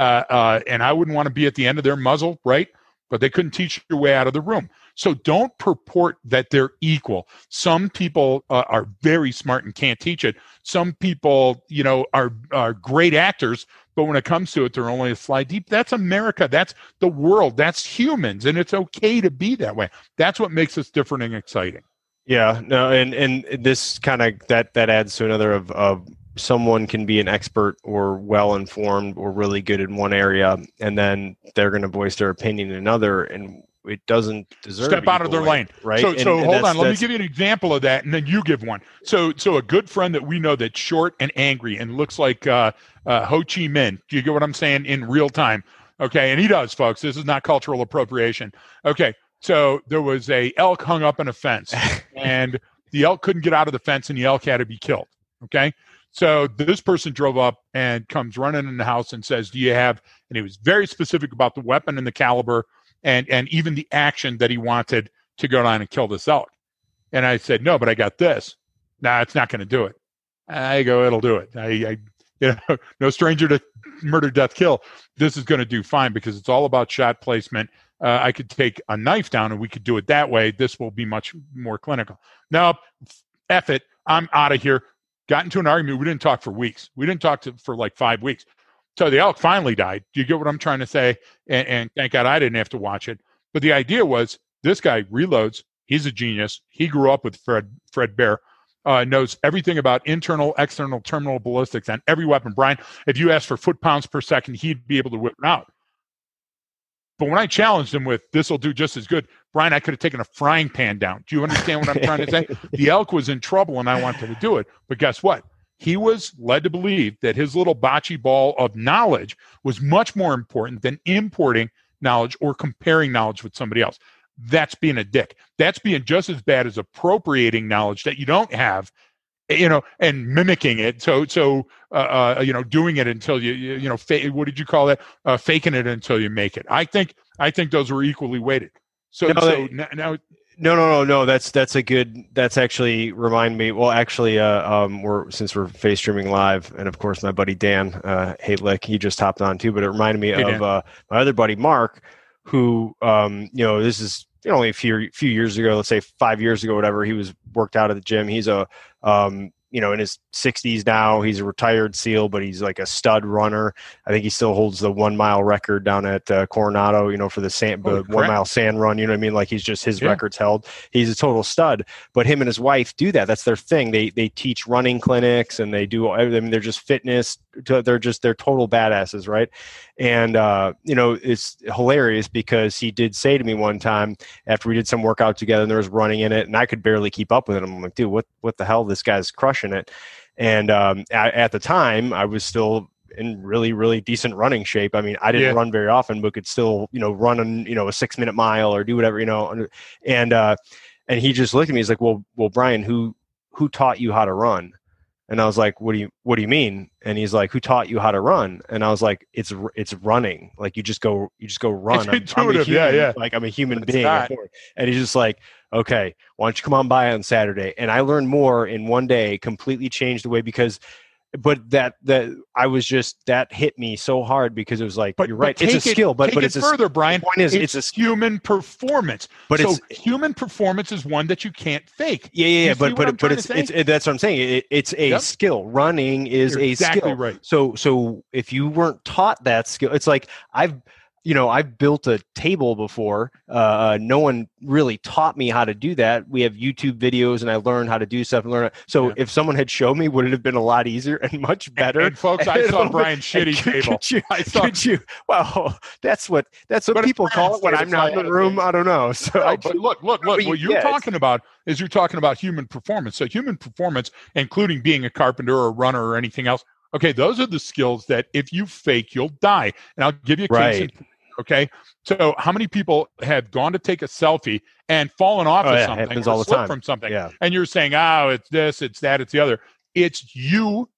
and I wouldn't want to be at the end of their muzzle, right? But they couldn't teach your way out of the room. So don't purport that they're equal. Some people are very smart and can't teach it. Some people, are great actors, but when it comes to it, they're only a slide deep. That's America. That's the world. That's humans. And it's okay to be that way. That's what makes us different and exciting. Yeah, no, and this kind of that adds to another of someone can be an expert or well-informed or really good in one area, and then they're going to voice their opinion in another, and it doesn't deserve step out of their lane, right? So hold on, let me give you an example of that, and then you give one. So a good friend that we know that's short and angry and looks like Ho Chi Minh. Do you get what I'm saying? In real time, okay? And he does, folks. This is not cultural appropriation. Okay, so there was a elk hung up in a fence, and the elk couldn't get out of the fence, and the elk had to be killed. Okay. So this person drove up and comes running in the house and says, do you have, and he was very specific about the weapon and the caliber and even the action that he wanted to go down and kill this elk. And I said, no, but I got this. Nah, it's not going to do it. I go, it'll do it. I no stranger to murder, death, kill. This is going to do fine because it's all about shot placement. I could take a knife down and we could do it that way. This will be much more clinical. No, F it. I'm out of here. Got into an argument. We didn't talk for weeks. We didn't talk for like 5 weeks. So the elk finally died. Do you get what I'm trying to say? And thank God I didn't have to watch it. But the idea was this guy reloads. He's a genius. He grew up with Fred Bear. Knows everything about internal, external, terminal ballistics on every weapon. Brian, if you asked for foot-pounds per second, he'd be able to whip it out. But when I challenged him with, this will do just as good, Brian, I could have taken a frying pan down. Do you understand what I'm trying to say? The elk was in trouble and I wanted to do it. But guess what? He was led to believe that his little bocce ball of knowledge was much more important than importing knowledge or comparing knowledge with somebody else. That's being a dick. That's being just as bad as appropriating knowledge that you don't have, and mimicking it. So doing it until what did you call that? Faking it until you make it. I think those were equally weighted. Now. No. That's a good. That's actually remind me. Well, actually, since we're face streaming live, and of course my buddy Dan Hatelick, he just hopped on too. But it reminded me of my other buddy Mark, who this is only a few years ago. Let's say 5 years ago, whatever. He was worked out at the gym. He's a in his 60s now. He's a retired SEAL, but he's like a stud runner. I think he still holds the 1 mile record down at Coronado, for the 1 mile sand run. You know what I mean? Like he's just, his record's held. He's a total stud, but him and his wife do that. That's their thing. They teach running clinics and they do, they're just fitness. They're total badasses. Right. And, it's hilarious because he did say to me one time after we did some workout together and there was running in it and I could barely keep up with it. I'm like, dude, what the hell? This guy's crushing it. And at the time I was still in really, really decent running shape. I mean, I didn't run very often, but could still, run a 6 minute mile or do whatever, and he just looked at me. He's like, well, Brian, who taught you how to run? And I was like, what do you mean? And he's like, who taught you how to run? And I was like, it's running. Like you just go run. It's intuitive. Yeah. Like I'm a human But it's being. not. And he's just like, okay, why don't you come on by on Saturday? And I learned more in one day, completely changed the way but that I was just, that hit me so hard because it was like, you're right. It's a skill, but it's further, Brian. The point is, it's a human performance. But so human performance is one that you can't fake. Yeah. But it's that's what I'm saying. It's a skill. Running is You're exactly skill. Right. So if you weren't taught that skill, it's like I've built a table before. No one really taught me how to do that. We have YouTube videos, and I learned how to do stuff and learn it. So if someone had shown me, would it have been a lot easier and much better? And folks, I saw Brian's shitty table. Could you? Well, that's what people call it when I'm not in the room. I don't know. So but look. What you're talking about is human performance. So human performance, including being a carpenter or a runner or anything else. Okay, those are the skills that if you fake, you'll die. And I'll give you a case in point. Okay, so how many people have gone to take a selfie and fallen off of something, happens all the slipped time from something, Yeah. and you're saying, "Oh, it's this, it's that, it's the other." It's you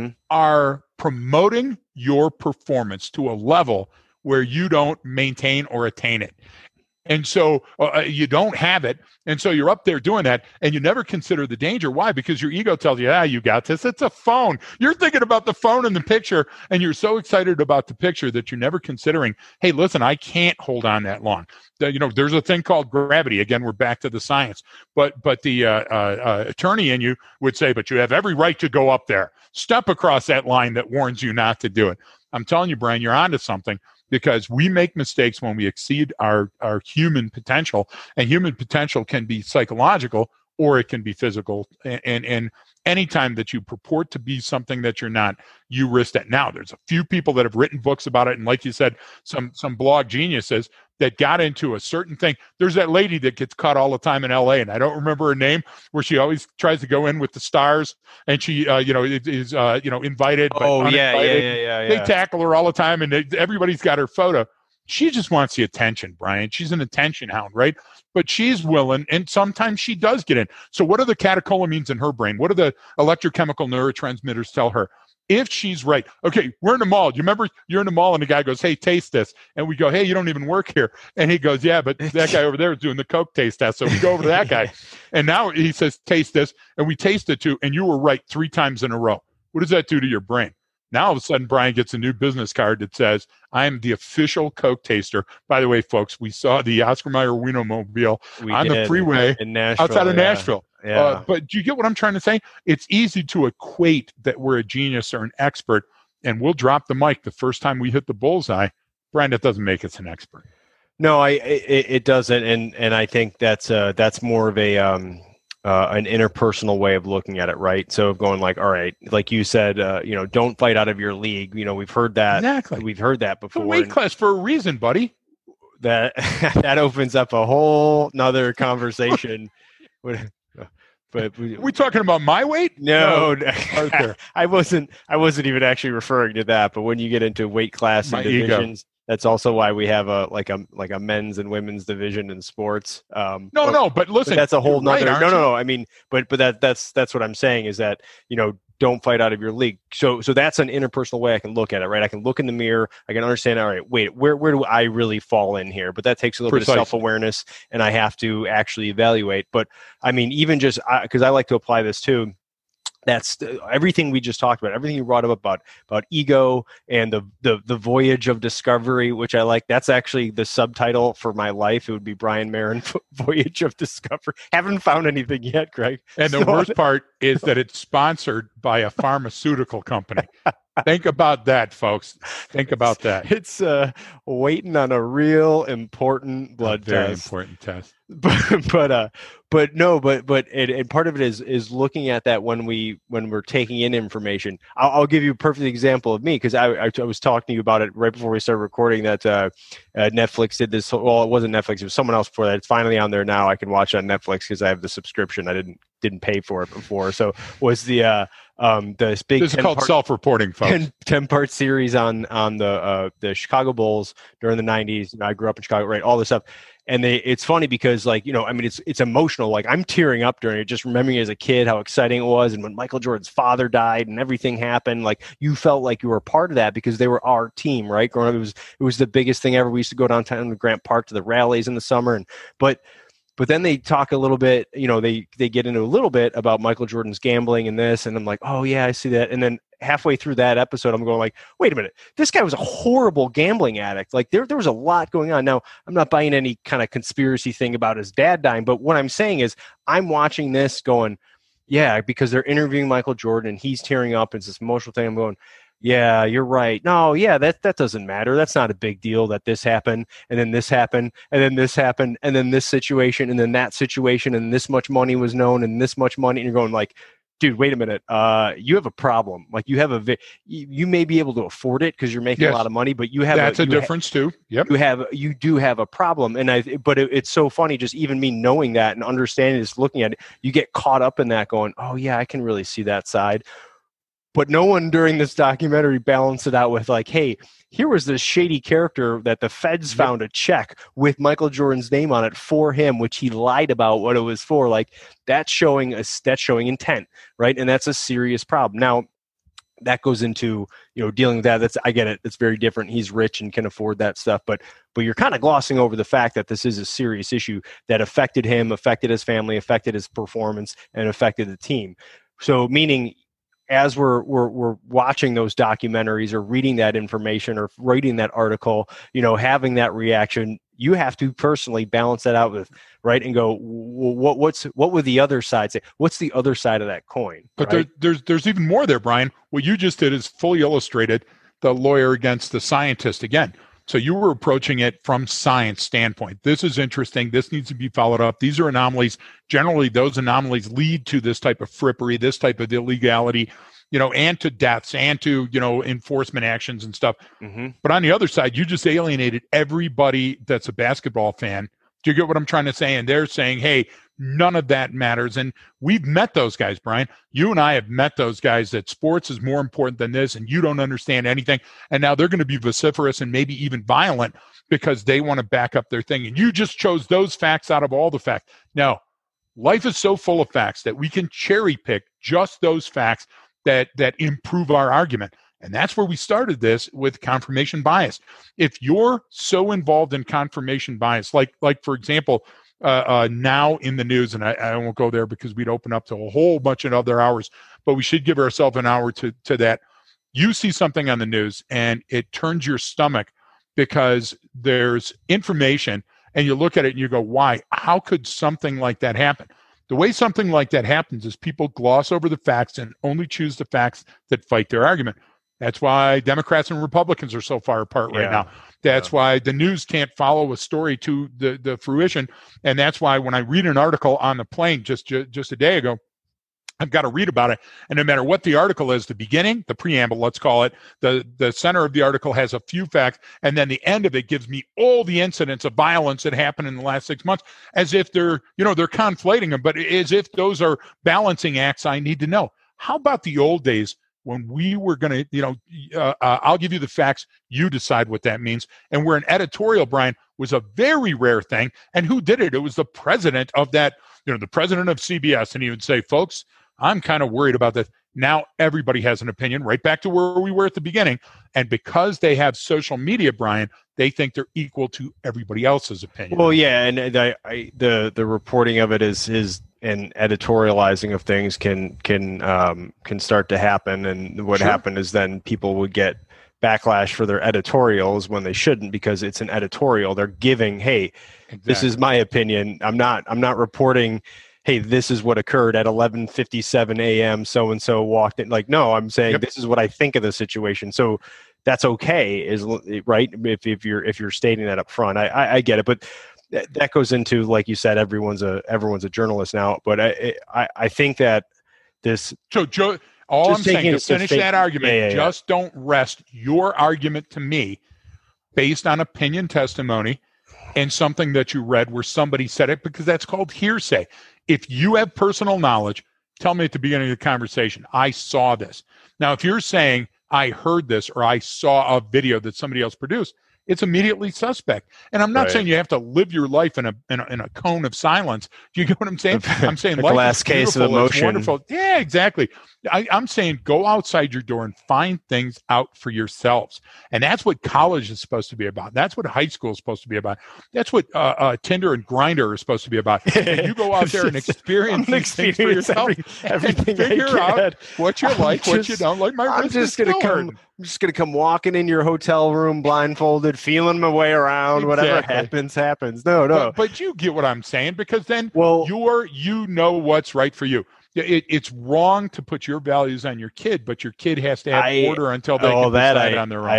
are promoting your performance to a level where you don't maintain or attain it. And so you don't have it. And so you're up there doing that and you never consider the danger. Why? Because your ego tells you, you got this. It's a phone. You're thinking about the phone in the picture and you're so excited about the picture that you're never considering, hey, listen, I can't hold on that long. There's a thing called gravity. Again, we're back to the science. But the attorney in you would say, but you have every right to go up there. Step across that line that warns you not to do it. I'm telling you, Brian, you're onto something. Because we make mistakes when we exceed our human potential, and human potential can be psychological or it can be physical. And anytime that you purport to be something that you're not, you risk that. Now, there's a few people that have written books about it, and like you said, some blog geniuses that got into a certain thing. There's that lady that gets caught all the time in LA, and I don't remember her name, where she always tries to go in with the stars, and she, is invited. Oh, yeah. They tackle her all the time, and everybody's got her photo. She just wants the attention, Brian. She's an attention hound, right? But she's willing, and sometimes she does get in. So what are the catecholamines in her brain? What do the electrochemical neurotransmitters tell her? If she's right, okay, we're in the mall. Do you remember you're in the mall and the guy goes, hey, taste this. And we go, hey, you don't even work here. And he goes, yeah, but that guy over there is doing the Coke taste test. So we go over to that guy. And now he says, taste this. And we taste it too. And you were right 3 times in a row. What does that do to your brain? Now, all of a sudden, Brian gets a new business card that says, I am the official Coke taster. By the way, folks, we saw the Oscar Mayer Wienermobile on the freeway in Nashville, outside of Nashville. Yeah. But do you get what I'm trying to say? It's easy to equate that we're a genius or an expert, and we'll drop the mic the first time we hit the bullseye. Brian, that doesn't make us an expert. No, it doesn't, and I think that's more of an interpersonal way of looking at it, right? So going like, all right, like you said, don't fight out of your league. We've heard that. Exactly. We've heard that before. It's a weight class for a reason, buddy. That opens up a whole nother conversation. But we talking about my weight? No. I wasn't even actually referring to that. But when you get into weight class and divisions, that's also why we have a men's and women's division in sports. But listen, but that's a whole nother. Right, no. I mean, but that's what I'm saying is that don't fight out of your league. So that's an interpersonal way I can look at it, right? I can look in the mirror. I can understand, all right, wait, where do I really fall in here? But that takes a little bit of self-awareness, and I have to actually evaluate. But I mean, even just because I like to apply this too. That's everything we just talked about. Everything you brought up about ego and the voyage of discovery, which I like. That's actually the subtitle for my life. It would be Brian Marin, Voyage of Discovery. Haven't found anything yet, Greg. And the worst part is that it's sponsored by a pharmaceutical company. Think about that, folks. Think about that. It's waiting on a real important blood very test. Very important test. And part of it is looking at that when we're taking in information. I'll give you a perfect example of me, because I was talking to you about it right before we started recording that Netflix did this. Well, it wasn't Netflix; it was someone else before that. It's finally on there now. I can watch it on Netflix because I have the subscription. I didn't pay for it before. So was this big? This is called self-reporting, folks. 10-part series on the Chicago Bulls during the 90s. I grew up in Chicago, right? All this stuff. And it's funny because, like, I mean, it's emotional. Like, I'm tearing up during it, just remembering as a kid how exciting it was, and when Michael Jordan's father died and everything happened, like, you felt like you were a part of that because they were our team, right? Growing up, it was the biggest thing ever. We used to go downtown to Grant Park to the rallies in the summer, but then they talk a little bit, they get into a little bit about Michael Jordan's gambling and this, and I'm like, oh yeah, I see that. And then halfway through that episode, I'm going like, wait a minute, this guy was a horrible gambling addict. Like there was a lot going on. Now, I'm not buying any kind of conspiracy thing about his dad dying, but what I'm saying is I'm watching this going, yeah, because they're interviewing Michael Jordan and he's tearing up. It's this emotional thing. I'm going, yeah, you're right. No, yeah, that doesn't matter. That's not a big deal that this happened, and then this happened, and then this happened, and then this situation, and then that situation, and this much money was known, and this much money, and you're going like, dude, wait a minute. You have a problem. Like you have you may be able to afford it because you're making a lot of money, but you have that's a difference too. Yep. You do have a problem, and it's so funny. Just even me knowing that and understanding this, looking at it, you get caught up in that, going, oh yeah, I can really see that side. But no one during this documentary balanced it out with like, hey, here was this shady character that the feds found a check with Michael Jordan's name on it for him, which he lied about what it was for. Like that's showing intent, right? And that's a serious problem. Now, that goes into dealing with that. I get it. It's very different. He's rich and can afford that stuff, but you're kind of glossing over the fact that this is a serious issue that affected him, affected his family, affected his performance, and affected the team. So meaning, as we're watching those documentaries or reading that information or reading that article, having that reaction, you have to personally balance that out with, right, and go, what would the other side say? What's the other side of that coin? But right? there's even more there, Brian. What you just did is fully illustrated the lawyer against the scientist again. So you were approaching it from science standpoint. This is interesting. This needs to be followed up. These are anomalies. Generally, those anomalies lead to this type of frippery, this type of illegality, and to deaths and to, enforcement actions and stuff. Mm-hmm. But on the other side, you just alienated everybody that's a basketball fan. Do you get what I'm trying to say? And they're saying, hey, none of that matters. And we've met those guys, Brian. You and I have met those guys that sports is more important than this, and you don't understand anything. And now they're going to be vociferous and maybe even violent because they want to back up their thing. And you just chose those facts out of all the facts. No, life is so full of facts that we can cherry pick just those facts that improve our argument. And that's where we started this with confirmation bias. If you're so involved in confirmation bias, like for example, now in the news, and I won't go there because we'd open up to a whole bunch of other hours, but we should give ourselves an hour to that. You see something on the news and it turns your stomach because there's information and you look at it and you go, why? How could something like that happen? The way something like that happens is people gloss over the facts and only choose the facts that fight their argument. That's why Democrats and Republicans are so far apart right now. That's why the news can't follow a story to the fruition. And that's why when I read an article on the plane just a day ago, I've got to read about it. And no matter what the article is, the beginning, the preamble, let's call it, the center of the article has a few facts, and then the end of it gives me all the incidents of violence that happened in the last 6 months, as if they're conflating them, but as if those are balancing acts I need to know. How about the old days when we were going to, I'll give you the facts, you decide what that means. And where an editorial, Brian, was a very rare thing. And who did it? It was the president of that, the president of CBS. And he would say, folks, I'm kind of worried about this. Now everybody has an opinion, right back to where we were at the beginning. And because they have social media, Brian, they think they're equal to everybody else's opinion. Well, yeah, and the reporting of it is and editorializing of things can start to happen. And what happened is then people would get backlash for their editorials when they shouldn't, because it's an editorial. They're giving, hey, this is my opinion. I'm not reporting, hey, this is what occurred at 11:57 a.m. So-and-so walked in. Like, no, I'm saying this is what I think of the situation. So that's okay, is right. If you're stating that up front, I get it. But that goes into, like you said, everyone's a journalist now. But I think that this. So Joe, all I'm saying to finish that argument, just don't rest your argument to me based on opinion testimony and something that you read where somebody said it, because that's called hearsay. If you have personal knowledge, tell me at the beginning of the conversation, I saw this. Now, if you're saying I heard this or I saw a video that somebody else produced, it's immediately suspect. And I'm not Right. saying you have to live your life in a cone of silence. Do you get what I'm saying? I'm saying A life glass is case of beautiful, it's emotion. wonderful. Yeah, exactly. I'm saying go outside your door and find things out for yourselves. And that's what college is supposed to be about. That's what high school is supposed to be about. That's what Tinder and Grindr are supposed to be about. And you go out there and experience these things for yourself everything and figure out what you like, what you just- don't like. My I'm wrist just is gonna still come. hurting. I'm just gonna come walking in your hotel room blindfolded, feeling my way around. Whatever Exactly. happens. No. But you get what I'm saying, because then Well, you know what's right for you. It's wrong to put your values on your kid, but your kid has to have order until they can decide on their own.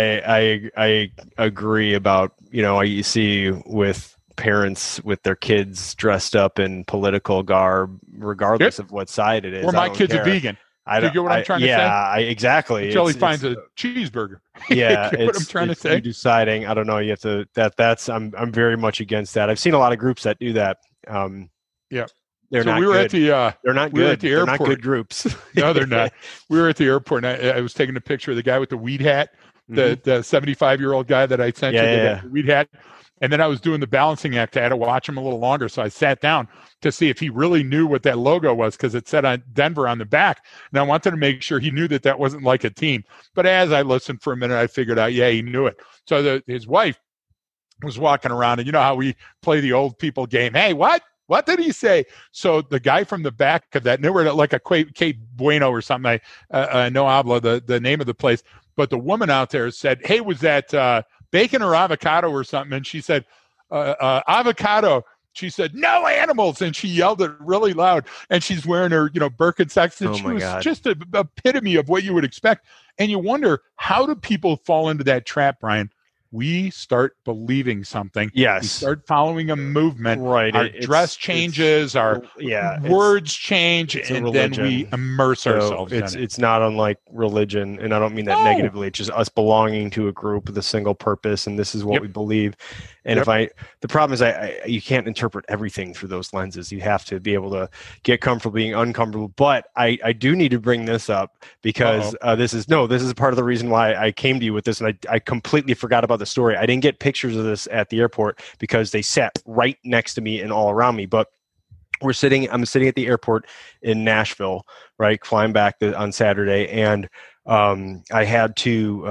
I agree about, you see with parents with their kids dressed up in political garb, regardless of what side it is. Or my I don't kid's care. a vegan. Do you get what I'm trying to say? Yeah, exactly. Until he finds a cheeseburger. Yeah, You get what I'm trying to say? You deciding. I don't know. You have to. That's. I'm very much against that. I've seen a lot of groups that do that. Yeah. They're So not we were good. at the They're not we were good. at the They're not airport. good groups. No, they're not. We were at the airport, and I was taking a picture of the guy with the weed hat, the 75-year-old guy that I sent you, the weed hat. And then I was doing the balancing act. I had to watch him a little longer, so I sat down to see if he really knew what that logo was, because it said on Denver on the back, and I wanted to make sure he knew that wasn't like a team. But as I listened for a minute, I figured out, he knew it. So his wife was walking around, and you know how we play the old people game. Hey, what? What did he say? So the guy from the back of that, and they were like a Kate Bueno or something. No habla, the name of the place. But the woman out there said, hey, was that bacon or avocado or something? And she said, avocado. She said, no animals. And she yelled it really loud. And she's wearing her, Birkenstocks. And she was just an epitome of what you would expect. And you wonder, how do people fall into that trap, Brian? We start believing something. Yes. We start following a movement. Right. Our dress changes, our words change, and then we immerse ourselves in it. It's not unlike religion, and I don't mean that negatively. It's just us belonging to a group with a single purpose, and this is what we believe. And the problem is you can't interpret everything through those lenses. You have to be able to get comfortable being uncomfortable. But I do need to bring this up because this is part of the reason why I came to you with this, and I completely forgot about the story. I didn't get pictures of this at the airport because they sat right next to me and all around me. But I'm sitting at the airport in Nashville, right, flying back on Saturday, and I had to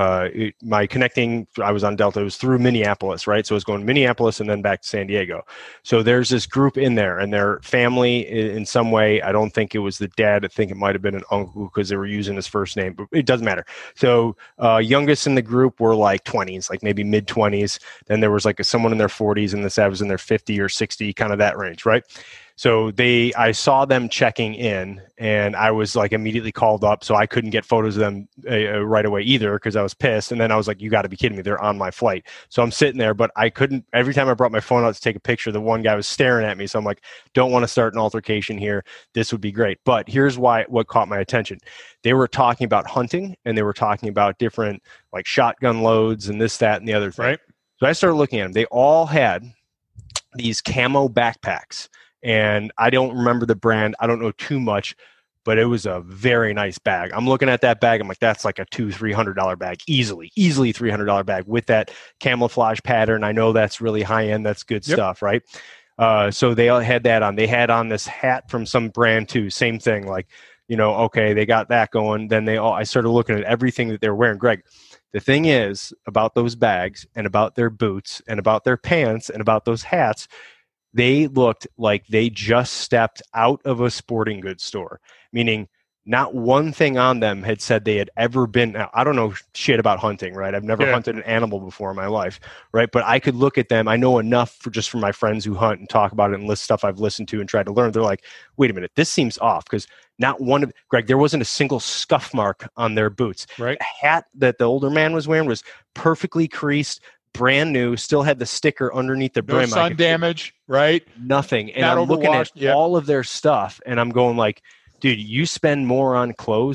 I was on Delta. It was through Minneapolis, right? So I was going to Minneapolis and then back to San Diego. So there's this group in there, and their family in some way. I don't think it was the dad. I think it might have been an uncle because they were using his first name, but it doesn't matter. So youngest in the group were like 20s, like maybe mid 20s. Then there was like someone in their 40s, and this guy was in their 50 or 60, kind of that range, right? So I saw them checking in, and I was like immediately called up, so I couldn't get photos of them right away either because I was pissed. And then I was like, "You got to be kidding me! They're on my flight." So I'm sitting there, but I couldn't. Every time I brought my phone out to take a picture, the one guy was staring at me. So I'm like, "Don't want to start an altercation here. This would be great." But here's what caught my attention: they were talking about hunting, and they were talking about different like shotgun loads and this, that, and the other thing. Right. So I started looking at them. They all had these camo backpacks. And I don't remember the brand. I don't know too much, but it was a very nice bag. I'm looking at that bag. I'm like, that's like a $200-$300 bag, easily $300 bag with that camouflage pattern. I know that's really high end. That's good stuff, right? So they all had that on. They had on this hat from some brand too. Same thing. Like, okay, they got that going. Then I started looking at everything that they were wearing. Greg, the thing is about those bags and about their boots and about their pants and about those hats, they looked like they just stepped out of a sporting goods store, meaning not one thing on them had said they had ever been. Now, I don't know shit about hunting, right? I've never hunted an animal before in my life, right? But I could look at them. I know enough from my friends who hunt and talk about it and list stuff I've listened to and tried to learn. They're like, wait a minute, this seems off because not one of Greg, there wasn't a single scuff mark on their boots. Right. The hat that the older man was wearing was perfectly creased, brand new, still had the sticker underneath the brim. No sun damage, right? Nothing. And Not I'm looking at overwashed. all of their stuff, and I'm going like, dude, you spend more on clothes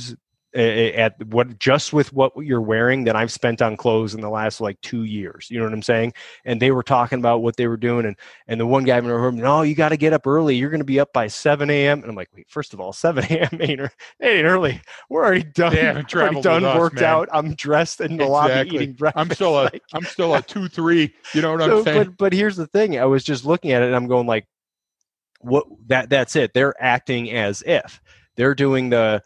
at what just with what you're wearing than I've spent on clothes in the last like 2 years. You know what I'm saying? And they were talking about what they were doing, and the one guy in the room, no, you got to get up early. You're going to be up by 7 a.m. And I'm like, wait, first of all, 7 a.m. ain't early. We're already done. Worked out. I'm dressed in the lobby eating breakfast. I'm still a 2-3. You know what I'm saying? But here's the thing. I was just looking at it and I'm going like, what? That's it. They're acting as if they're doing the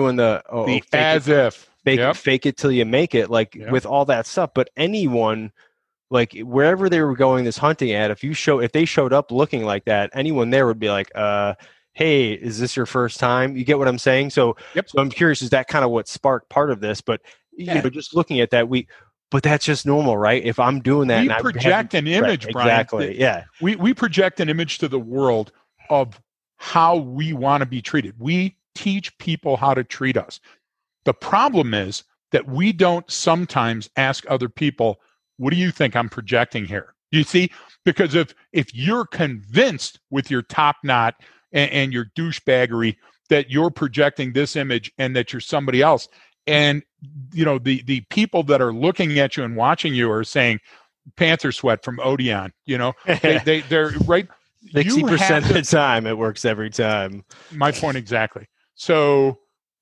fake it till you make it, like with all that stuff. But anyone, like wherever they were going this hunting at, if they showed up looking like that, anyone there would be like, hey, is this your first time? You get what I'm saying? So I'm curious, is that kind of what sparked part of this? But you know, just looking at that, but that's just normal, right? If I'm doing that, we project an image, right, Brian. Exactly. Yeah. We project an image to the world of how we want to be treated. We teach people how to treat us. The problem is that we don't sometimes ask other people, what do you think I'm projecting here? You see, because if you're convinced with your top knot and your douchebaggery that you're projecting this image and that you're somebody else, and you know the people that are looking at you and watching you are saying Panther Sweat from Odeon, you know, they're right. 60% of the time it works every time. My point exactly. So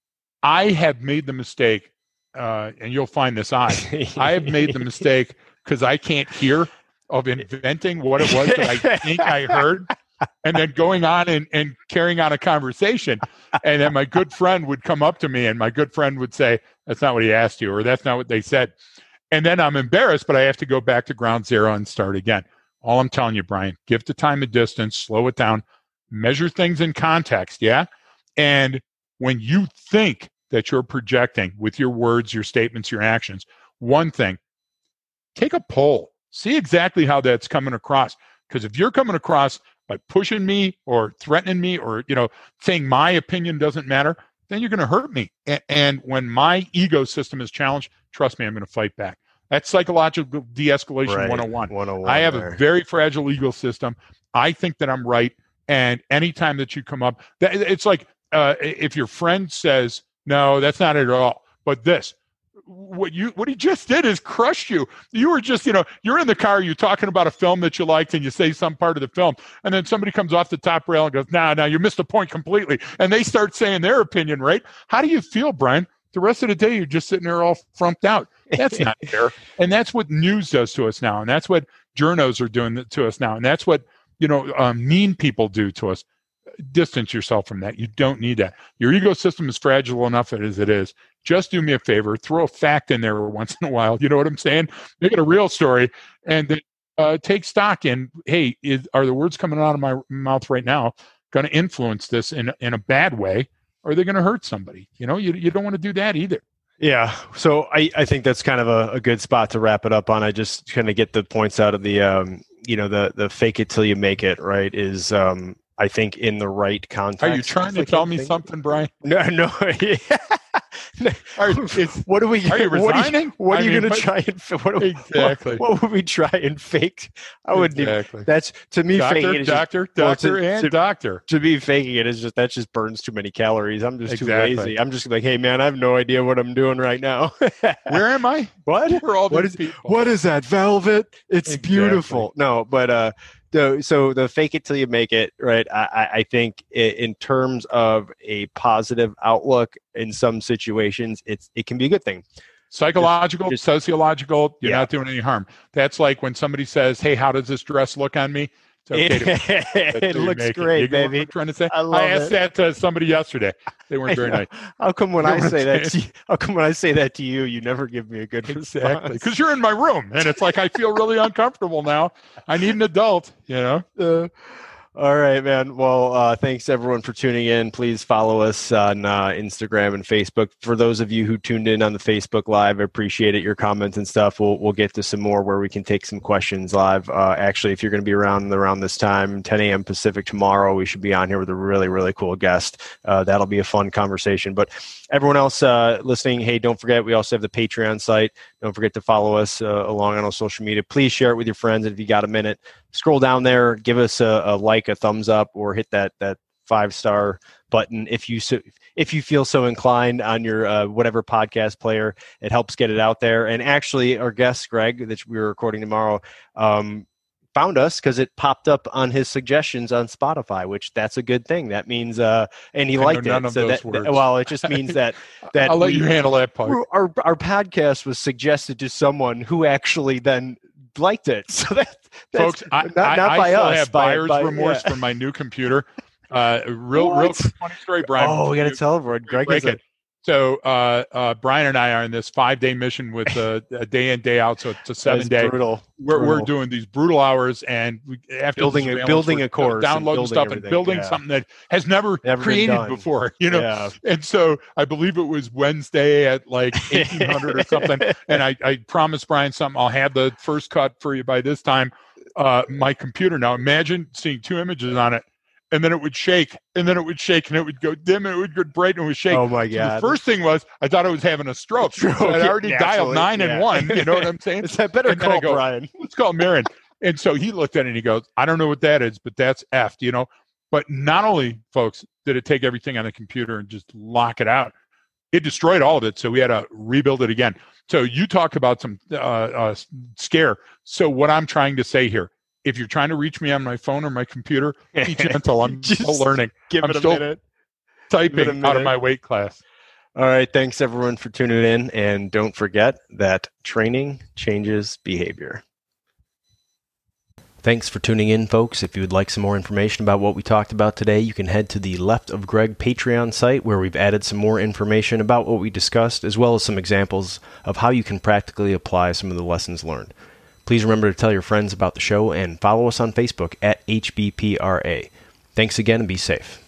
I have made the mistake, and you'll find this odd. I have made the mistake because I can't hear of inventing what it was that I think I heard, and then going on and carrying on a conversation. And then my good friend would come up to me, and my good friend would say, that's not what he asked you, or that's not what they said. And then I'm embarrassed, but I have to go back to ground zero and start again. All I'm telling you, Brian, give the time a distance, slow it down, measure things in context, yeah? And when you think that you're projecting with your words, your statements, your actions, one thing, take a poll. See exactly how that's coming across. Because if you're coming across by pushing me or threatening me or, you know, saying my opinion doesn't matter, then you're going to hurt me. And when my ego system is challenged, trust me, I'm going to fight back. That's psychological de-escalation 101. I have a very fragile ego system. I think that I'm right. And anytime that you come up, it's like if your friend says, no, that's not it at all. But this, what he just did is crushed you. You were just, you know, you're in the car, you're talking about a film that you liked, and you say some part of the film, and then somebody comes off the top rail and goes, nah, you missed the point completely. And they start saying their opinion, right? How do you feel, Brian? The rest of the day, you're just sitting there all frumped out. That's not fair. And that's what news does to us now. And that's what journos are doing to us now. And that's what, you know, mean people do to us. Distance yourself from that. You don't need that. Your ego system is fragile enough as it is. Just do me a favor. Throw a fact in there once in a while. You know what I'm saying? Make it a real story. And then take stock in, hey, are the words coming out of my mouth right now going to influence this in a bad way? Or are they going to hurt somebody? You know, you don't want to do that either. Yeah. So I think that's kind of a good spot to wrap it up on. I just kind of get the points out of the, you know, the fake it till you make it, right, is I think in the right context. Are you trying to tell me something, Brian? No. What are we? Are you resigning? What are you going to try and exactly? What would we try and fake? I wouldn't. Exactly. That's to me. Doctor, doctor. To me, faking it is that just burns too many calories. I'm just too lazy. I'm just like, hey man, I have no idea what I'm doing right now. Where am I? What? What is that? Velvet? It's beautiful. No, but So the fake it till you make it, right? I think in terms of a positive outlook in some situations, it can be a good thing. Psychological, sociological, you're not doing any harm. That's like when somebody says, hey, how does this dress look on me? It's okay it looks great, baby. I'm trying to say. I asked that to somebody yesterday. They weren't very nice. How come when I say that to you, you never give me a good response? Because you're in my room, and it's like I feel really uncomfortable now. I need an adult, you know. All right, man. Well, thanks everyone for tuning in. Please follow us on Instagram and Facebook. For those of you who tuned in on the Facebook Live, I appreciate it. Your comments and stuff. We'll get to some more where we can take some questions live. Actually, if you're going to be around this time, 10 a.m. Pacific tomorrow, we should be on here with a really, really cool guest. That'll be a fun conversation. But everyone else listening, hey, don't forget, we also have the Patreon site. Don't forget to follow us along on our social media. Please share it with your friends. And if you got a minute, scroll down there, give us a like, a thumbs up, or hit that 5-star button if you feel so inclined on your whatever podcast player. It helps get it out there. And actually, our guest Greg, that we're recording tomorrow, found us because it popped up on his suggestions on Spotify, which that's a good thing. That means and he liked it. So well, it just means that I'll let you handle that part. Our podcast was suggested to someone who actually then liked it. So that's folks, I still have buyer's remorse for my new computer. Real funny story, Brian. Oh, we got to tell everyone. Greg is it. So Brian and I are in this 5-day mission with a day in, day out. So it's a 7-day. Brutal. We're doing these brutal hours, and after building a course, downloading stuff, and building something that has never created before. And so I believe it was Wednesday at like 1800 or something. And I promised Brian something. I'll have the first cut for you by this time. My computer now. Imagine seeing 2 images on it. And then it would shake, and then it would shake, and it would go dim, and it would go bright, and it would shake. Oh, my God. So the first thing was, I thought I was having a stroke. So I'd already dialed 911, you know what I'm saying? I better call Brian. Let's call Marion. And so he looked at it, and he goes, I don't know what that is, but that's effed, you know? But not only, folks, did it take everything on the computer and just lock it out, it destroyed all of it, so we had to rebuild it again. So you talk about some scare. So what I'm trying to say here, if you're trying to reach me on my phone or my computer, be gentle. I'm still learning. I'm still typing out of my weight class. All right. Thanks, everyone, for tuning in. And don't forget that training changes behavior. Thanks for tuning in, folks. If you would like some more information about what we talked about today, you can head to the Left of Greg Patreon site, where we've added some more information about what we discussed, as well as some examples of how you can practically apply some of the lessons learned. Please remember to tell your friends about the show and follow us on Facebook at HBPRA. Thanks again and be safe.